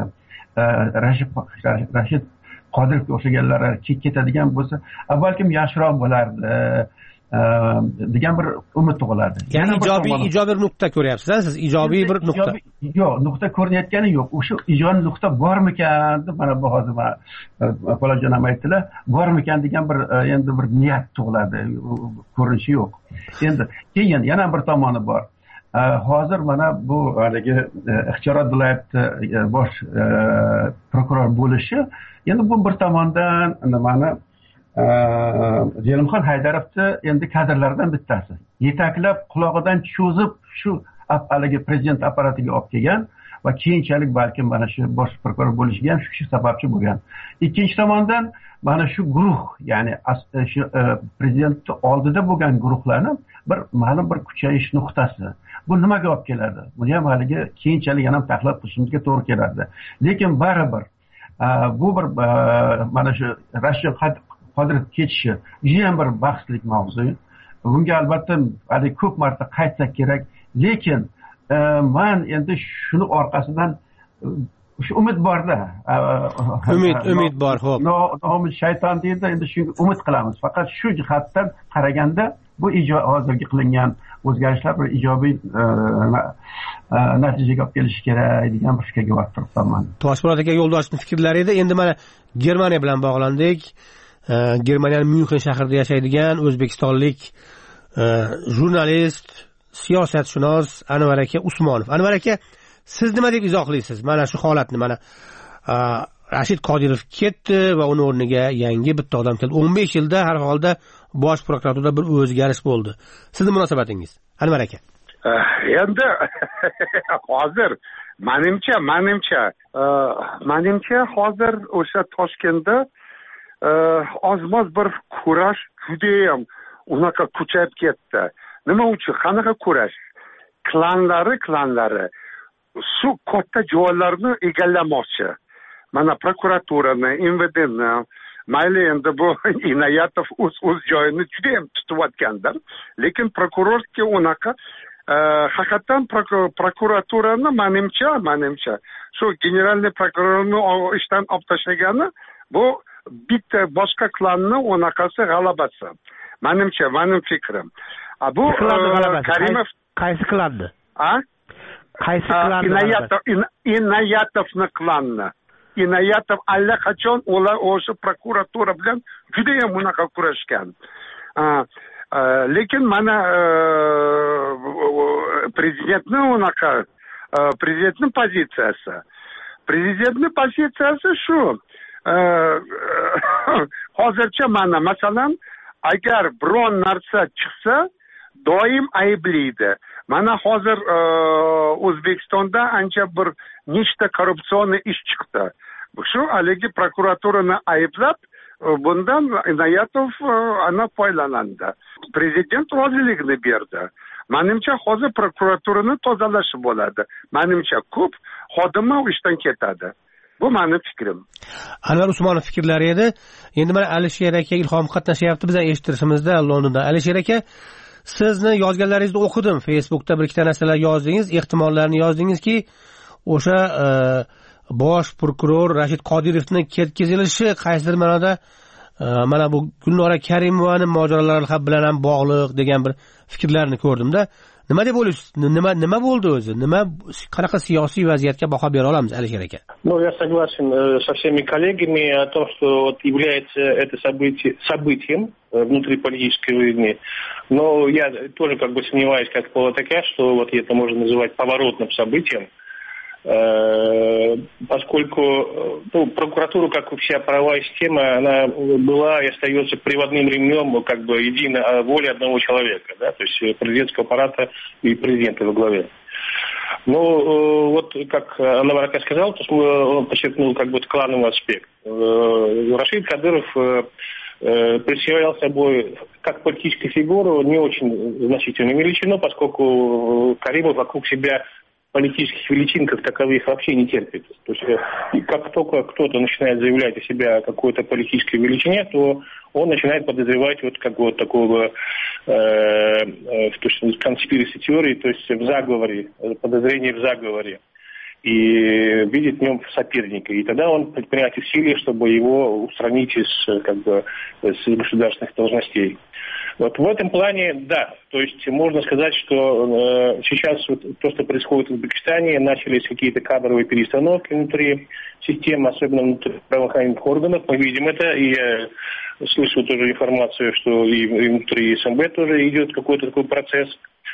Rashid Qodirovga o'xshaganlar ketadigan bo'lsa, balkim yaxshiroq bo'lardi. degan bir umid tug'iladi. Ya'ni ijobiy bir nuqta ko'ryapsiz, siz ijobiy bir nuqta. Yo'q, nuqta ko'rinayotgani yo'q. O'sha ijobiy nuqta bormikan deb mana bu hozir Po'latjon ham aytdilar, bormikan degan bir endi bir niyat tug'iladi, ko'rinishi yo'q. Endi keyin yana bir tomoni bor. Hozir mana bu haligi Ixtiyorot viloyati bosh prokuror bo'lishi, endi bu bir tomondan nimani Zelimxon Haydarovni endi kadrlardan bittasi. Yetaklab qulog'idan cho'zib shu haligi prezident apparatiga olib kelgan va keyinchalik balkim mana shu bosh prokuror bo'lishiga ham shu kishi sababchi bo'lgan. Ikkinchi tomondan mana shu guruh, ya'ni shu prezidentni oldida bo'lgan guruhlarni bir ma'lum bir kuchayish nuqtasi. Bu nimaga olib keladi? Buni ham haligi keyinchalik yana tahlil qilishimizga to'g'ri keladi. Lekin baribir bu bir mana shu Rashid Qodirov ketishi juda ham bir bahsli mavzu. Bunga albatta hali ko'p marta qaytsak kerak, lekin men endi shuni orqasidan shu umid borda. Umid bor, xo'p. Noumid shayton deydi, endi shunga umid qilamiz. Faqat shu jihatdan qaraganda bu hozirgi qilingan o'zgarishlar bir ijobiy natijaga olib kelishi kerak degan bir fikrga borib turibman. Toshpo'lat aka yo'ldoshning fikrlari edi. Endi mana Germaniya bilan bog'landik. Germaniyaning Myunxen shahrida yashaydigan o'zbekistonlik jurnalist, siyosatshunos Anvar aka Usmonov. Anvar aka, siz nima deb izohlaysiz mana shu holatni? Mana Rashid Qodirov ketdi va uning o'rniga yangi bitta odam keldi. 15 yilda har holda bosh prokuraturada bir o'zgarish bo'ldi. Sizning munosabatingiz, Anvar aka? Endi hozir menimcha hozir o'sha Toshkentda ozmoz bir kurash judayam unaqa kuchayib ketdi. Nima uchun? Qanaqa kurash? Klanlari shu katta joylarni egallamoqchi. Mana prokuraturani, MVDni, mayli endi bu Inoyatov o'z joyini juda ham tutayotgandir. Lekin prokurorga unaqa haqiqatan prokuraturani menimcha shu generalniy prokurorni ishdan olib tashlagani bu bitta boshqa klanni unaqasi g'alabasi. Mening fikrim. Bu Karimov qaysi klanni? Qaysi klanni? Inoyatovni klanni. Inoyatov allaqachon ular o'sha prokuratura bilan juda ham unaqa kurashgan. Lekin mana prezidentning pozitsiyasi shu. Hozircha mana masalan agar biron narsa chiqsa doim ayblaydi. Mana hozir O'zbekistonda ancha bir nechta korrupsion ish chiqdi. Shu haligi prokuraturani ayblab bundan Inoyatov ana foydalandi. Prezident roziligini berdi. Menimcha hozir prokuraturani tozalash bo'ladi. Menimcha ko'p xodimlar ishdan ketadi. Bu mening fikrim. Anvar Usmonov fikrlari edi. Endi mana Alisher aka ilhom qatnashyapti bizdan eshittirishimizda Londonda. Alisher aka, sizni yozganlaringizni o'qidim. Facebookda bir ikkita narsalar yozdingiz, ehtimollarni yozdingizki, o'sha bosh prokuror Rashid Qodirovning ketkazilishi qaysidir ma'noda mana bu Gulnora Karimovani mojarolari bilan ham bog'liq degan bir fikrlarni ko'rdimda. Nima deb o'ylaysiz? Nima bo'ldi o'zi? Qanaqa siyosiy vaziyatga baho bera olamiz, Alisher aka? Я согласен со всеми коллегами о том, что вот является это событием внутриполитической войны. Но я тоже как бы сомневаюсь, как Полотака, что вот это можно называть поворотным событием. Поскольку прокуратура, как и вся правовая система, она была и остается приводным ремнем как бы единой воли одного человека, да, то есть президентского аппарата и президента во главе. Но вот как Анвар сказал, то он подчеркнул как бы клановый аспект. Рашид Кадыров представлял собой как политическую фигуру не очень значительную величину, поскольку Каримов вокруг себя политических величин как таковых вообще не терпит. То есть как только кто-то начинает заявлять о себя о какой-то политической величине, то он начинает подозревать вот как вот такого conspiracy теории, то есть в заговоре, подозрение в заговоре. и видит в нем соперника. И тогда он предпринимает усилия, чтобы его устранить с государственных должностей. Вот в этом плане, да, то есть можно сказать, что сейчас вот то, что происходит в Узбекистане, начались какие-то кадровые перестановки внутри системы, особенно внутри правоохранительных органов. Мы видим это, и я слышу тоже информацию, что и внутри СМБ тоже идет какой-то такой процесс.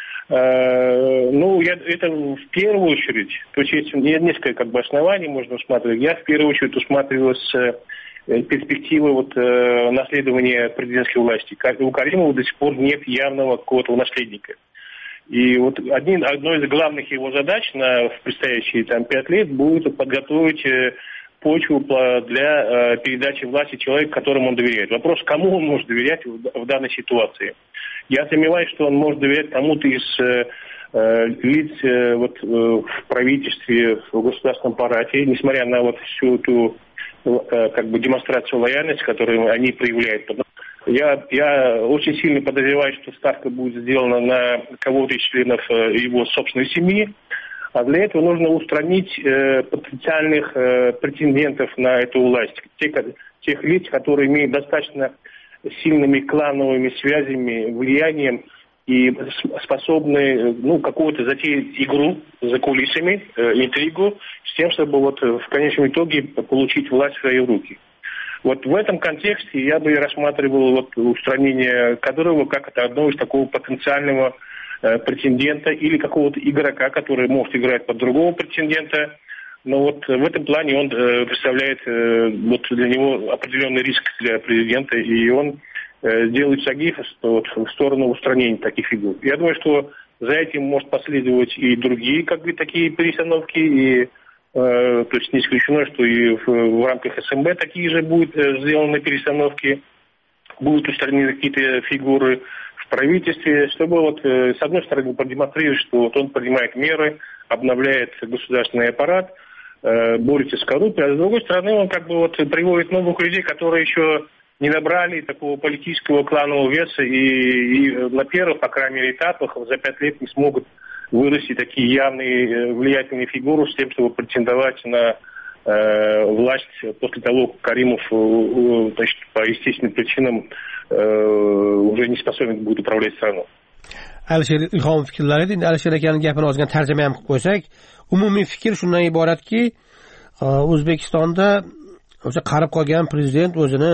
Это в первую очередь, то есть есть несколько оснований можно усматривать. Я в первую очередь усматриваю с перспективы наследования президентской власти. У Каримова до сих пор нет явного какого-то наследника. И вот одной из главных его задач в предстоящие 5 лет будет подготовить почву для передачи власти человеку, которому он доверяет. Вопрос, кому он может доверять в данной ситуации. Я сомневаюсь, что он может доверять кому-то из лиц в правительстве, в государственном аппарате, несмотря на всю эту демонстрацию лояльности, которую они проявляют. Я очень сильно подозреваю, что ставка будет сделана на кого-то из членов его собственной семьи, а для этого нужно устранить потенциальных претендентов на эту власть, тех лиц, которые имеют достаточно сильными клановыми связями, влиянием и способны какую-то затеять игру за кулисами, интригу, с тем, чтобы в конечном итоге получить власть в свои руки. Вот в этом контексте я бы рассматривал устранение Кадырова как одного из такого потенциального претендента или какого-то игрока, который может играть под другого претендента. Но в этом плане он представляет для него определенный риск для президента, и он делает шаги в сторону устранения таких фигур. Я думаю, что за этим может последовать и другие такие перестановки, и то есть не исключено, что и в рамках СМБ такие же будут сделаны перестановки, будут устранены какие-то фигуры в правительстве, чтобы с одной стороны продемонстрировать, что он принимает меры, обновляет государственный аппарат, борется с коррупцией, а с другой стороны он приводит новых людей, которые еще не набрали такого политического кланового веса и на первых, по крайней мере, этапах за 5 лет не смогут вырасти такие явные влиятельные фигуры с тем, чтобы претендовать на власть после того, как Каримов по естественным причинам уже не способен будет управлять страной. Alisher ilhom fikrlari edi. Alisher akaning gapini ozgina tarjima ham qilib qo'ysak, umumiy fikr shundan iboratki, O'zbekistonda o'sha qarib qolgan prezident o'zini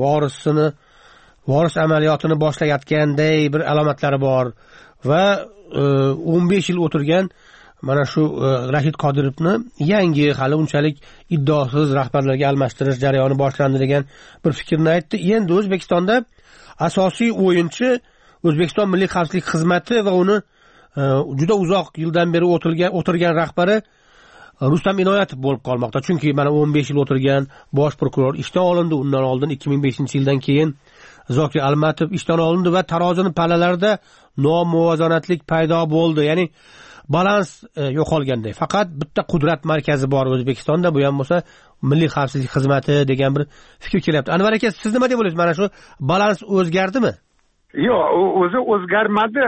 voris amaliyotini boshlayotganday bir alomatlari bor va 15 yil o'tirgan mana shu Rashid Qodirovni yangi hali unchalik iddiosiz rahbarlarga almashtirish jarayoni boshlandi degan bir fikrni aytdi. Endi O'zbekistonda asosiy o'yinchi O'zbekiston Milliy xavfsizlik xizmati va uni juda uzoq yildan beri o'tirgan rahbari Rustam Inoyatov bo'lib qolmoqda. Chunki mana 15 yil o'tirgan bosh prokuror ishdan olindi. Undan oldin 2005-yildan keyin Zokir Almatov ishdan olindi va tarozini pallalarida nomuvozanatlik paydo bo'ldi. Ya'ni balans yo'qolganday. Faqat bitta qudrat markazi bor O'zbekistonda, bu ham bo'lsa Milliy xavfsizlik xizmati degan bir fikr kelyapti. Anvar aka, siz nima deb o'ylaysiz? Mana shu balans o'zgardimi? Yo'q, o'zi o'zgarmadi,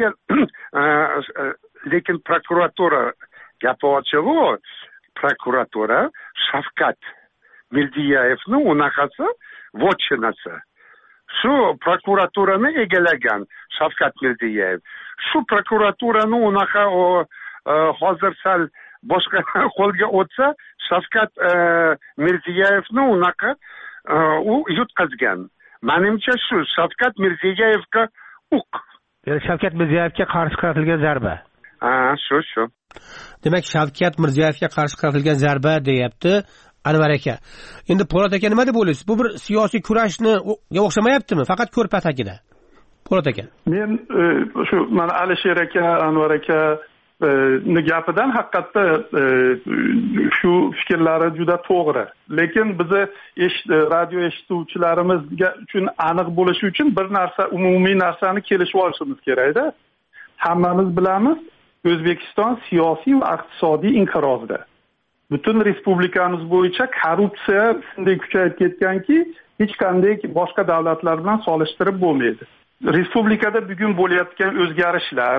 lekin prokuratura gapi ochig'i, prokuratura Shavkat Mirdiyevni unaqasi votchinasi. Shu prokuraturani egallagan Shavkat Mirdiyev. Shu prokuraturani unaqa hozir sal boshqa qo'lga o'tsa, Shavkat Mirdiyevni unaqa u yutqazgan. Menimcha shu Shavkat Mirdiyevga o'q. Shavkat Mirziyevga qarshi qaratilgan zarba. Shu. Demak, Shavkat Mirziyevga qarshi qaratilgan zarba deyapti Anvar aka. Endi Po'lat aka nima deb o'ylaysiz? Bu bir siyosiy kurashni o'xshamayaptimi? Faqat ko'rpatakida. Po'lat aka. Men mana Alisher aka, Anvar aka gapidan haqiqatda shu fikrlari juda to'g'ri. Lekin bizni radio eshituvchilarimiz uchun aniq bo'lishi uchun bir narsa, umumiy narsani kelishib olishimiz kerak-da. Hammamiz bilamiz, O'zbekiston siyosiy va iqtisodiy inqirozda. Butun respublikamiz bo'yicha korrupsiya shunday kuchayib ketganki, hech qanday boshqa davlatlar bilan solishtirib bo'lmaydi. Respublikada bugun bo'layotgan o'zgarishlar,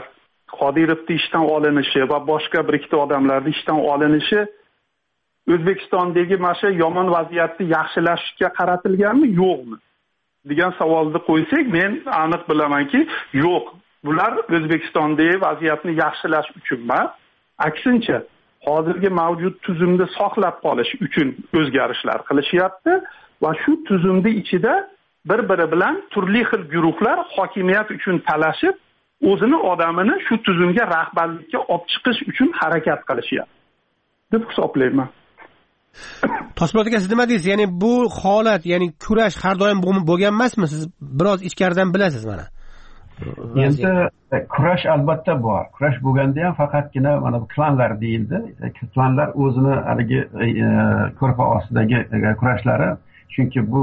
Qodirovning ishdan olinishi va boshqa bir ikkita odamlarning ishdan olinishi O'zbekistondagi mana shu yomon vaziyatni yaxshilashga qaratilganmi, yo'qmi degan savolni qo'ysak, men aniq bilamanki, yo'q. Bular O'zbekistondagi vaziyatni yaxshilash uchun emas, aksincha hozirgi mavjud tuzumni saqlab qolish uchun o'zgarishlar qilishyapti va shu tuzumning ichida bir-biri bilan turli xil guruhlar hokimiyat uchun talashib, o'zini odamini shu tuzumga rahbarlikka olib chiqish uchun harakat qilishyapti deb hisoblayman. Toshpo'lat aka, siz nima deysiz? Ya'ni bu holat, ya'ni kurash har doim bo'lgan emasmi? Siz biroz ichkaridan bilasiz mana. Endi kurash albatta bor. Kurash bo'lganda ham faqatgina mana bu klanlar deyildi. Klanlar o'zini haligi ko'rpa ostidagi kurashlari, chunki bu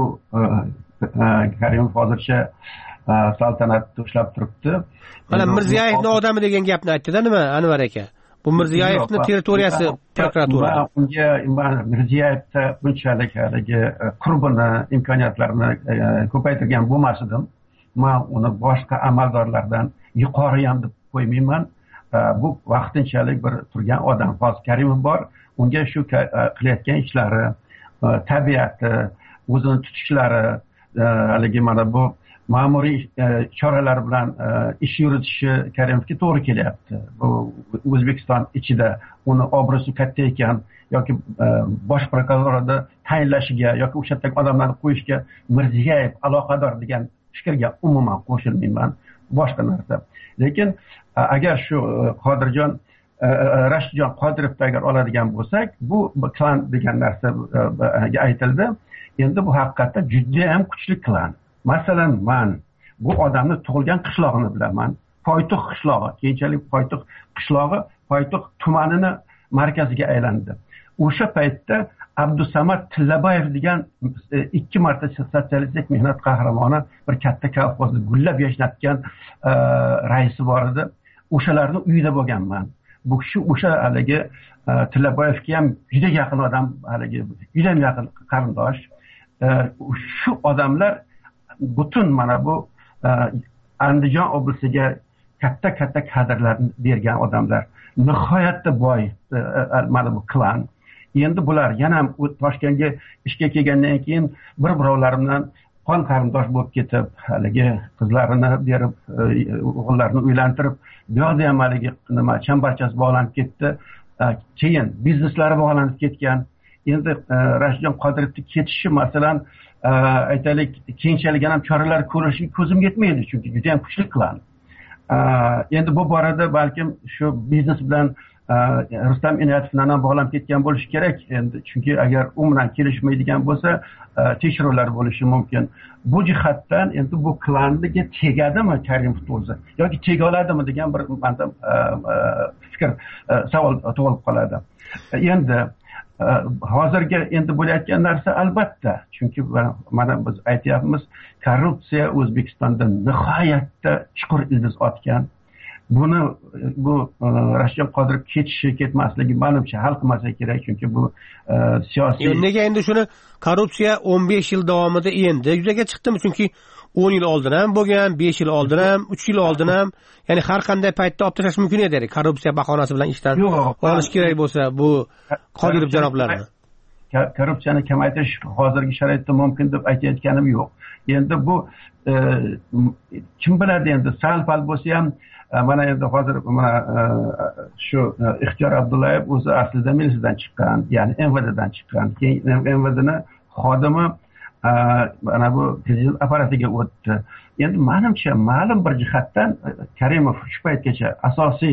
Karimov hozircha saltanatni ushlab turibdi. Mana Mirziyoyevning odami degan gapni aytdi-da, nima Anvar aka? Bu Mirziyoyevning territoriyasi prokuratura. Unga Mirziyoyevda bunchalik haligi qurbini, imkoniyatlarini ko'paytirgan bo'lmasdim. Men uni boshqa amaldorlardan yuqori ham deb qo'ymayman. Bu vaqtinchalik bir turgan odam. Hozir Karimov bor, unga shu qilayotgan ishlari, tabiati, o'zini tutishlari, haligi mana bu ma'muriy choralar bilan ish yuritishi Karimovga to'g'ri kelyapti. Bu O'zbekiston ichida uni obro'si katta ekan yoki bosh prokuraturada tayinlashiga yoki o'sha yerdagi odamlarni qo'yishga Mirziyoyev aloqador degan fikrga umuman qo'shilmayman. Boshqa narsa. Lekin agar shu Qodirjon Rashidjon Qodirovni agar oladigan bo'lsak, bu klan degan narsa aytildi. Endi bu haqiqatda juda ham kuchli klan. Masalan, men bu odamni tug'ilgan qishlog'ini bilaman. Poytuq qishlog'i, keyinchalik Poytuq qishlog'i Poytuq tumanining markaziga aylandi. O'sha paytda Abdusamad Tillabayev degan 2 marta sotsialistik mehnat qahramoni, bir katta kolxozni gullab yashnatgan raisi bor edi. O'shalarning uyida bo'lganman. Bu kishi o'sha haligi Tillabayevga ham juda yaqin odam, haligi juda yaqin qarindosh. Shu odamlar butun mana bu Andijon oblasiga katta kadrlarni bergan odamlar. Nihoyatda boy mana bu klan. Endi bular yana Toshkentga ishga kelgandan keyin birovlar bilan qon qarindosh bo'lib ketib, haligi qizlarini berib, o'g'illarini uylantirib, bu yerda ham haligi nima chambarchas bog'lanib ketdi. Keyin bizneslari bog'lanib ketgan. Endi Rashidjon Qodirovning ketishi masalan aytaylik, keyinchalik ham choralar ko'rishga ko'zim yetmaydi, chunki juda ham kuchli klan. Endi bu borada balkim shu biznes bilan Rustam Inoyatovdan ham bog'lanib ketgan bo'lishi kerak. Endi chunki agar u bilan kelishmaydigan bo'lsa, tekshiruvlar bo'lishi mumkin. Bu jihatdan endi bu klanga tegadimi Karimov o'zi yoki tega oladimi degan bir fikr, savol tug'ilib qoladi. Endi hozirgi endi bo'layotgan narsa albatta, chunki mana biz aytyapmiz, korrupsiya O'zbekistonda nihoyatda chuqur ildiz otgan. Buni bu Rashidjon Qodirov ketishi ketmasligi menimcha hal qilmasa kerak, chunki bu siyosiy. Nega endi shuni korrupsiya 15 yil davomida endi yuzaga chiqdimi? Chunki 10 yil oldin ham bo'lgan, 5 yil oldin ham, 3 yil oldin ham, ya'ni har qanday paytda olib tashlash mumkin edi. Korrupsiya bahonasi bilan ishdan olish kerak bo'lsa, bu Qodirov janoblarni. Korrupsiyani kamaytirish hozirgi sharoitda mumkin deb aytayotganim yo'q. Endi bu kim biladi, endi sal-pal bo'lsa ham mana endi hozir mana shu Ixtiyor Abdullayev o'zi aslida milisiyadan chiqqan, ya'ni MVDdan chiqqan. Keyin MVDni xodimi mana bu prezident apparatiga o'tdi. Endi menimcha ma'lum bir jihatdan Karimov shu paytgacha asosiy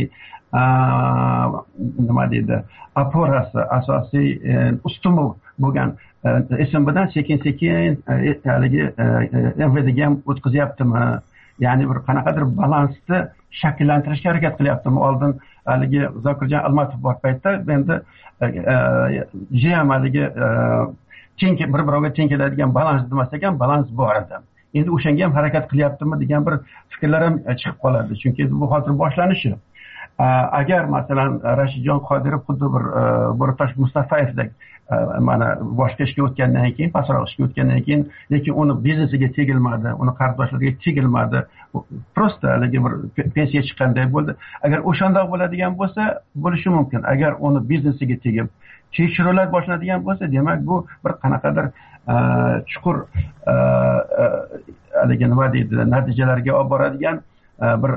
nima deydi, aporasi, asosiy ustuni bo'lgan SMBdan sekin-sekin haligi MVDga ham o'tkazyaptimi? Ya'ni bir qanaqadir balansni shakllantirishga harakat qilyaptimi? Oldin haligi Zokirjon Almatov bor paytda endi jam haligi bir-biriga teng keladigan balans demasak ham balans bor edi. Endi o'shanga ham harakat qilyaptimi degan bir fikrlar ham chiqib qoladi. Chunki bu hozir boshlanishi. agar masalan Rashidjon Qodirov xuddi bir Bo'ratosh Mustafayevdek mana boshqa ishga o'tgandan keyin, pastroq ishga o'tgandan keyin, lekin uni biznesiga tegilmadi, uni qarindoshlariga tegilmadi, prosta haligi bir pensiya chiqqanday bo'ldi. Agar o'shandoq bo'ladigan bo'lsa, bo'lishi mumkin. Agar uni biznesiga tegib tekshiruvlar boshlanadigan bo'lsa, demak bu bir qanaqadir chuqur haligi nima deydi, natijalarga olib boradigan bir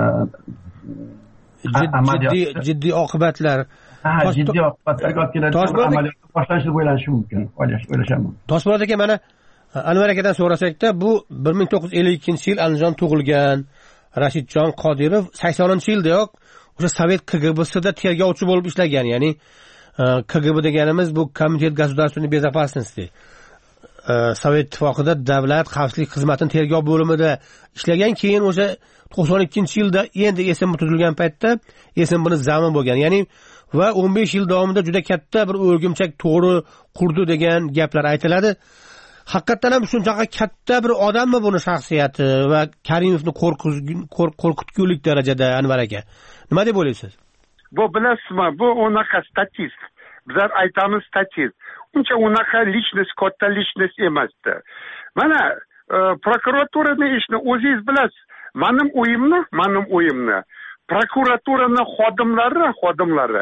jiddiy oqibatlar jiddiy oqibatlarga olib keladigan amaliyot boshlanishi bo'ylanishi mumkin, o'ylasham mumkin. Toshmurod aka, mana Anvar akadan so'rasakda, bu 1952-yil Andijon tug'ilgan Rashidjon Qodirov 80-yildayoq o'sha Sovet KGBsida tergovchi bo'lib ishlagan, ya'ni KGB deganimiz bu Komitet государственной безопасности, Sovet ittifoqida davlat xavfsizlik xizmatining tergov bo'limida ishlagan. Keyin o'sha 92-yilda endi SMB tuzilgan paytda SMBni zami bo'lgan, ya'ni va 15 yil davomida juda katta bir o'rgimchak to'g'ri qurdi degan gaplar aytiladi. Haqiqatan ham shunchaqa katta bir odammi buni shaxsiyati va Karimovni qo'rqitgulik darajada? Anvar aka, nima deb o'ylaysiz? Bu bilasizmi, bu unaqa statist. Bizlar aytamiz statist. Uncha unaqa lичность, katta lичность emasdi. Mana prokuraturani ishni o'zingiz bilasiz. Mening o'yimni prokuraturani xodimlari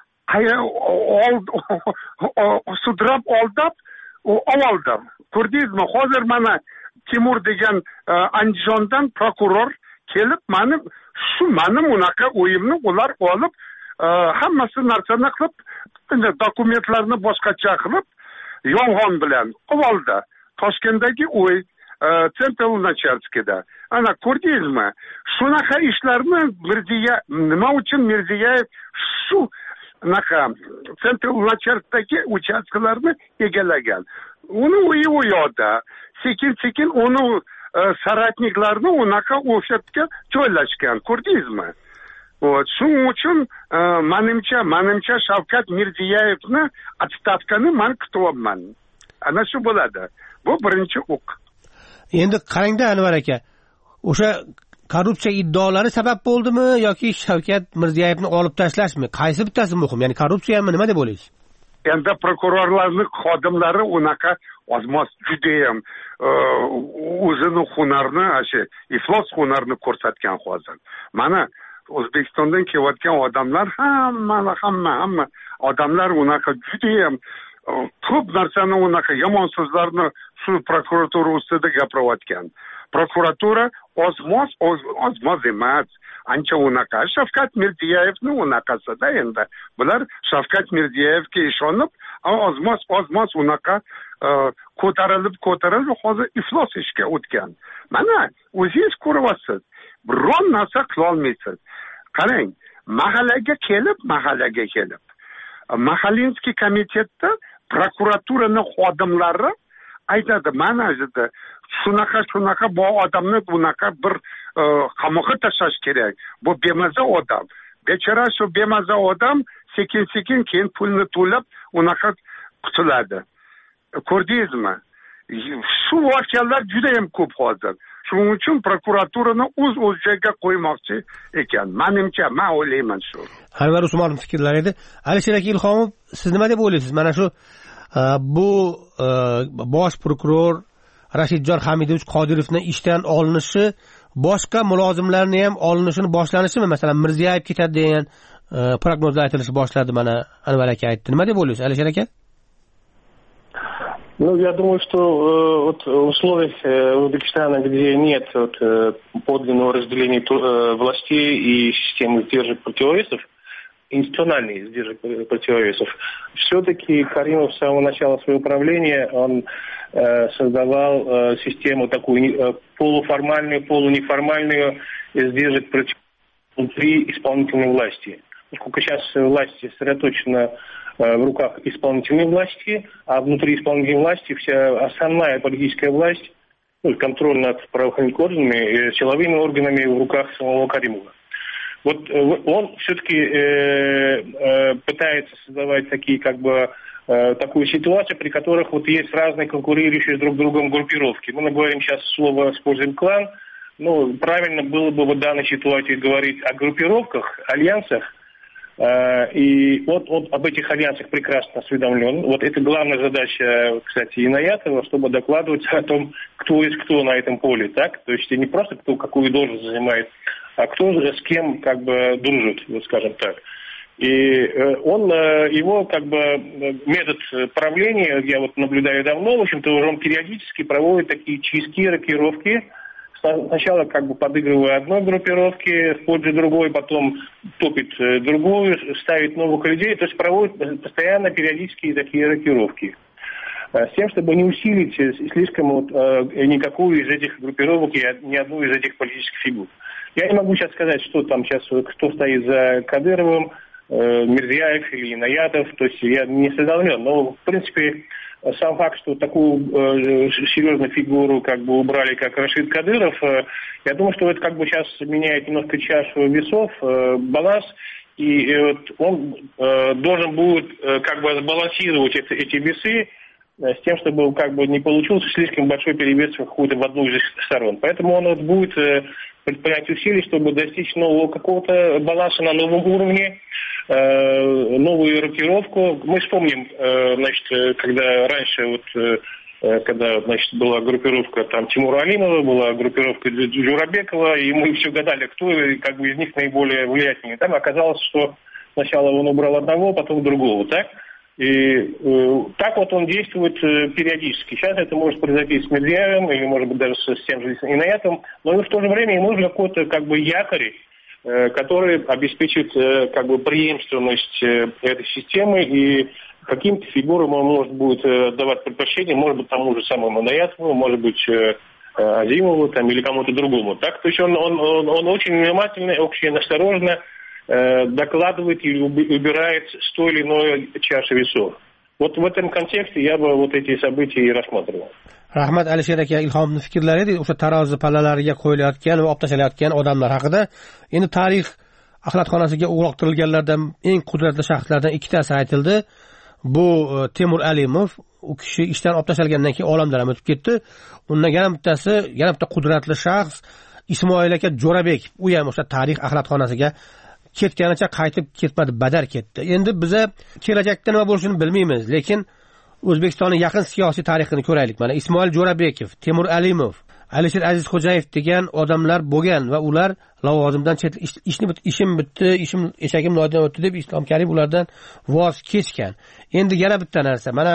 sudrab oldab ko'rdingizmi? Hozir mana Timur degan Andijondan prokuror kelib, mening unaqa o'yimni ular olib, hammasi narsani qilib, dokumentlarni boshqacha qilib, yolg'on bilan oldi. Toshkentdagi uy Central Nachalskida. Ana ko'rdingizmi? Shunaqa ishlarni nima uchun Mirziyoyev shu naqa Central Nachalskdagi uchastkalarni egallagan? Uni uyi u yoqda. Sekin uni saratniklarni unaqa o'sha yerga joylashgan. Ko'rdingizmi? Shuning uchun menimcha Shavkat Mirziyoyevni отставkani men kutyapman. Ana shu bo'ladi. Bu birinchi o'q. Endi qarangda Anvar aka, o'sha korrupsiya iddaolari sabab bo'ldimi yoki Shavkat Mirziyoyevni olib tashlashmi? Qaysi bittasi muhim? Ya'ni korrupsiyami, nima deb o'ylaysiz? Endi prokurorlarning xodimlari unaqa ozmos judayam o'zini hunarini, iflos hunarini ko'rsatgan hozir. Mana O'zbekistondan kelayotgan odamlar hamma odamlar unaqa judayam ko'p narsani unaqa yomon so'zlarni shu prokuratura ustida gapirayotgan. Prokuratura ozmos emas. Ancha unaqa. Shavkat Mirziyoyevni unaqasida endi. Bular Shavkat Mirziyoyevga ishonib, ozmos unaqa ko'tarilib hozir iflos ishga o'tgan. Mana o'zingiz ko'ryapsiz. Biron narsa qila olmaysiz. Qarang, mahallaga kelib Mahallinskiy komitetda prokuraturaning xodimlari aytadi, mana shunaqa bu odamni bunaqa bir qamoqqa tashlash kerak. Bu bemaza odam. Bechora shu bemaza odam sekin keyin pulni to'lab unaqa qutuladi. Ko'rdingizmi? Shu voqealar juda ham ko'p hozir. Shuning uchun prokuraturani o'z joyiga qo'ymoqchi ekan. Menimcha, men o'ylayman shu. Anvar Usmonov fikrlari edi. Alisher aka Ilhomov, siz nima deb o'ylaysiz? Mana shu bu bosh prokuror Rashidjon Hamidovich Qodirovning ishdan olinishi, boshqa mulozimlarning ham olinishini boshlanishimi? Masalan, Mirziyoyev ketadi degan prognozlar aytilishi boshladi, mana Anvar aka aytdi. Nima deb o'ylaysiz, Alisher aka? Я думаю, что вот в условиях Узбекистана, где нет подлинного разделения властей и системы сдержек противовесов, институциональных сдержек противовесов, все-таки Каримов с самого начала своего правления он создавал систему такую полуформальную, полунеформальную сдержек противовесов внутри исполнительной власти. Поскольку сейчас власть сосредоточена в руках исполнительной власти, а внутри исполнительной власти вся основная политическая власть, контроль над правоохранительными органами, силовыми органами в руках самого Каримова. Вот он все-таки пытается создавать такие, такую ситуацию, при которых есть разные конкурирующие друг с другом группировки. Мы говорим сейчас используем клан, правильно было бы в данной ситуации говорить о группировках, альянсах. И он об этих альянсах прекрасно осведомлен. Вот это главная задача, кстати, Инаятова, чтобы докладывать о том, кто есть кто на этом поле, так? То есть не просто кто какую должность занимает, а кто с кем как бы дружит, вот скажем так. И он, его как бы метод правления, я вот наблюдаю давно, в общем-то, уже он периодически проводит такие чистки, рокировки. Сначала как бы подыгрывая одной группировке в пользу другой, потом топит другую, ставит новых людей, то есть проводит постоянно периодические такие рокировки. С тем, чтобы не усилить слишком никакую из этих группировок и ни одну из этих политических фигур. Я не могу сейчас сказать, что там сейчас, кто стоит за Кадыровым, Мирзияев или Инаятов, то есть я не осведомлен, но в принципе сам факт, что такую серьезную фигуру как бы убрали, как Рашид Кадыров, я думаю, что это как бы сейчас меняет немножко чашу весов, баланс, и вот он должен будет как бы сбалансировать эти весы с тем, чтобы как бы не получился слишком большой перевес в одну из сторон. Поэтому он вот будет предпринять усилия, чтобы достичь нового какого-то баланса на новом уровне, новую рокировку. Мы вспомним, значит, когда раньше когда, значит, была группировка там Тимура Алимова, была группировка Джурабекова, и мы все гадали, кто как бы из них наиболее влиятельный. Там оказалось, что сначала он убрал одного, потом другого, так? И так вот он действует периодически. Сейчас это может произойти с Мирзияевым или, может быть, даже с тем же Инаятом, но в то же время ему нужен какой-то как бы якорь, который обеспечит как бы преемственность этой системы, и каким-то фигурам он может будет давать предпочтение, может быть, тому же самому Инаятову, может быть, Азимову там, или кому-то другому. Так, то есть он очень внимательно, очень осторожно докладывает или убирает с той или иной чаши весов. Вот в этом контексте я бы вот эти события и рассматривал. Rahmat Alisher aka, ilhomli fikrlar edi. O'sha tarozi pallalariga qo'yilayotgan va olib tashalayotgan odamlar haqida. Endi tarix axlatxonasiga uloqtirilganlardan eng qudratli shaxslardan ikkitasi aytildi. Bu Temur Alimov, u kishi ishdan olib tashalgandan keyin olamdan ham o'tib ketdi. Undan yana bitta qudratli shaxs Ismoil aka Jo'rabekov. U ham o'sha tarix axlatxonasiga ketganicha qaytib ketmadi, badar ketdi. Endi biza kelajakda nima bo'lishini bilmaymiz, lekin O'zbekistonning yaqin siyosiy tarixini ko'raylik. Mana Ismoil Jo'rabekov, Temur Alimov, Alisher Azizxo'jayev degan odamlar bo'lgan va ular lavozimdan ishim bitdi, eshagim loydan o'tdi deb Islom Karimov ulardan voz kechgan. Endi yana bitta narsa. Mana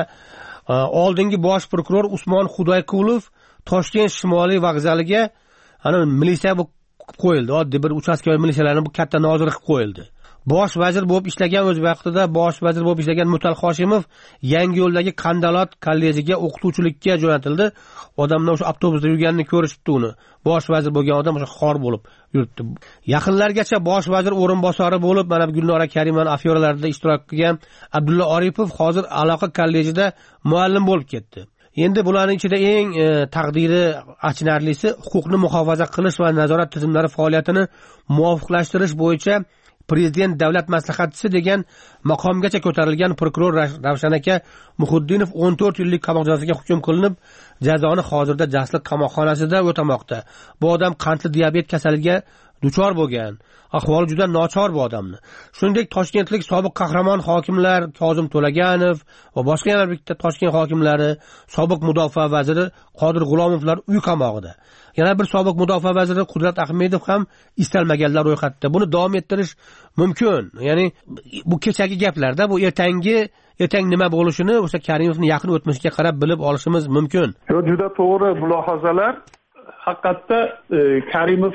oldingi bosh prokuror Usmon Xudoyqulov Toshkent Shimoliy vokzaliga militsiya qo'yildi. Oddiy bir uchastkaviy militsiyalarning bu katta noziri qilib qo'yildi. Bosh vazir bo'lib ishlagan o'z vaqtida bosh vazir bo'lib ishlagan Mutal Hoshimov Yangiyo'ldagi Qandalot kollejiga o'qituvchilikka jo'natildi. Odamlar o'sha avtobusda yurganini ko'rishibdi uni. Bosh vazir bo'lgan odam o'sha xor bo'lib yuribdi. Yaqinlargacha bosh vazir o'rinbosari bo'lib, mana Gulnora Karimovaning afyoralarida ishtirok qilgan Abdulla Oripov hozir aloqa kollejida muallim bo'lib ketdi. Endi bularning ichida eng taqdiri achinarlisi huquqni muhofaza qilish va nazorat tizimlari faoliyatini muvofiqlashtirish bo'yicha Prezident davlat maslahatchisi degan maqomgacha ko'tarilgan prokuror Ravshan aka Muhiddinov 14 yillik qamoq jazosiga hukm qilinib, jazoni hozirda Jasliq qamoqxonasida o'tamoqda. Bu odam qandli diabet kasaliga duchor bo'lgan. Ahvoli juda nochor bu odamni. Shuningdek, toshkentlik sobiq qahramon hokimlar Kozim To'laganov va boshqa yana bitta Toshkent hokimlari, sobiq mudofaa vaziri Qodir G'ulomovlar uy qamog'ida. Yana bir sobiq mudofaa vaziri Qudrat Ahmedov ham istalmaganlar ro'yxatda. Buni davom ettirish mumkin. Ya'ni bu kechagi gaplarda, bu ertang nima bo'lishini o'sha Karimovning yaqin o'tmishiga qarab bilib olishimiz mumkin. Juda to'g'ri mulohazalar. Haqiqatda Karimov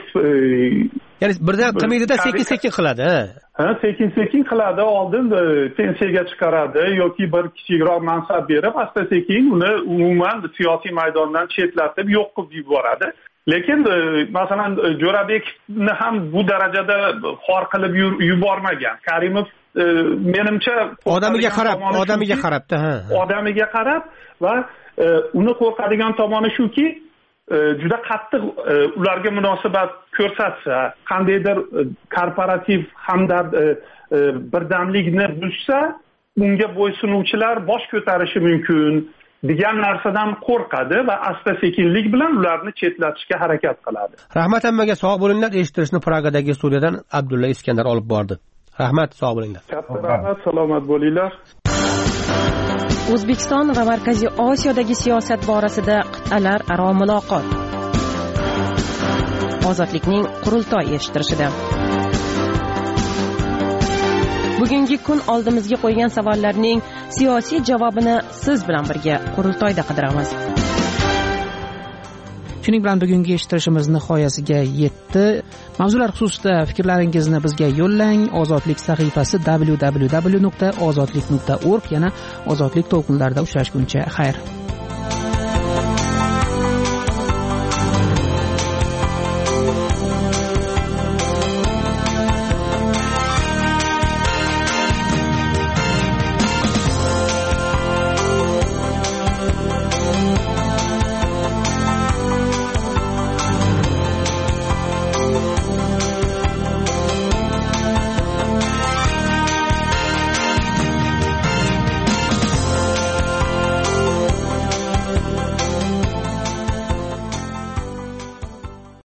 ya'ni birdan qilmaydi-da, sekin-sekin qiladi. Sekin-sekin qiladi. Oldin pensiyaga chiqaradi yoki bir kichikroq mansab berib, asta-sekin uni umuman siyosiy maydondan chetlatib, yo'q qilib yuboradi. Lekin masalan Jo'rabekovni ham bu darajada xor qilib yubormagan. Karimov menimcha odamiga qarab va uni qo'rqadigan tomoni shuki, juda qattiq ularga munosabat ko'rsatsa, qandaydir korporativ hamdard birdamlikni buzsa, unga bo'ysunuvchilar bosh ko'tarishi mumkin. degan narsadan qo'rqadi va asta sekinlik bilan ularni chetlatishga harakat qiladi. Rahmat hammaga sog' bo'linglar. Eshittirishni Pragadagi studiyadan Abdulla Iskandar olib bordi. Rahmat, sog' bo'linglar. Katta rahmat, salomat bo'linglar. O'zbekiston va Markaziy Osiyodagi siyosat borasida qit'alararo muloqot. Ozodlikning qurultoy eshittirishida. Bugungi kun oldimizga qo'ygan savollarning siyosiy javobini siz bilan birga qurultoyda qidiramiz. Shuning bilan bugungi eshittirishimiz nihoyasiga yetdi. Mavzular xususida fikrlaringizni bizga yo'llang. Ozodlik sahifasi www.ozodlik.org. Yana ozodlik to'lqinlarida uchrashguncha xayr.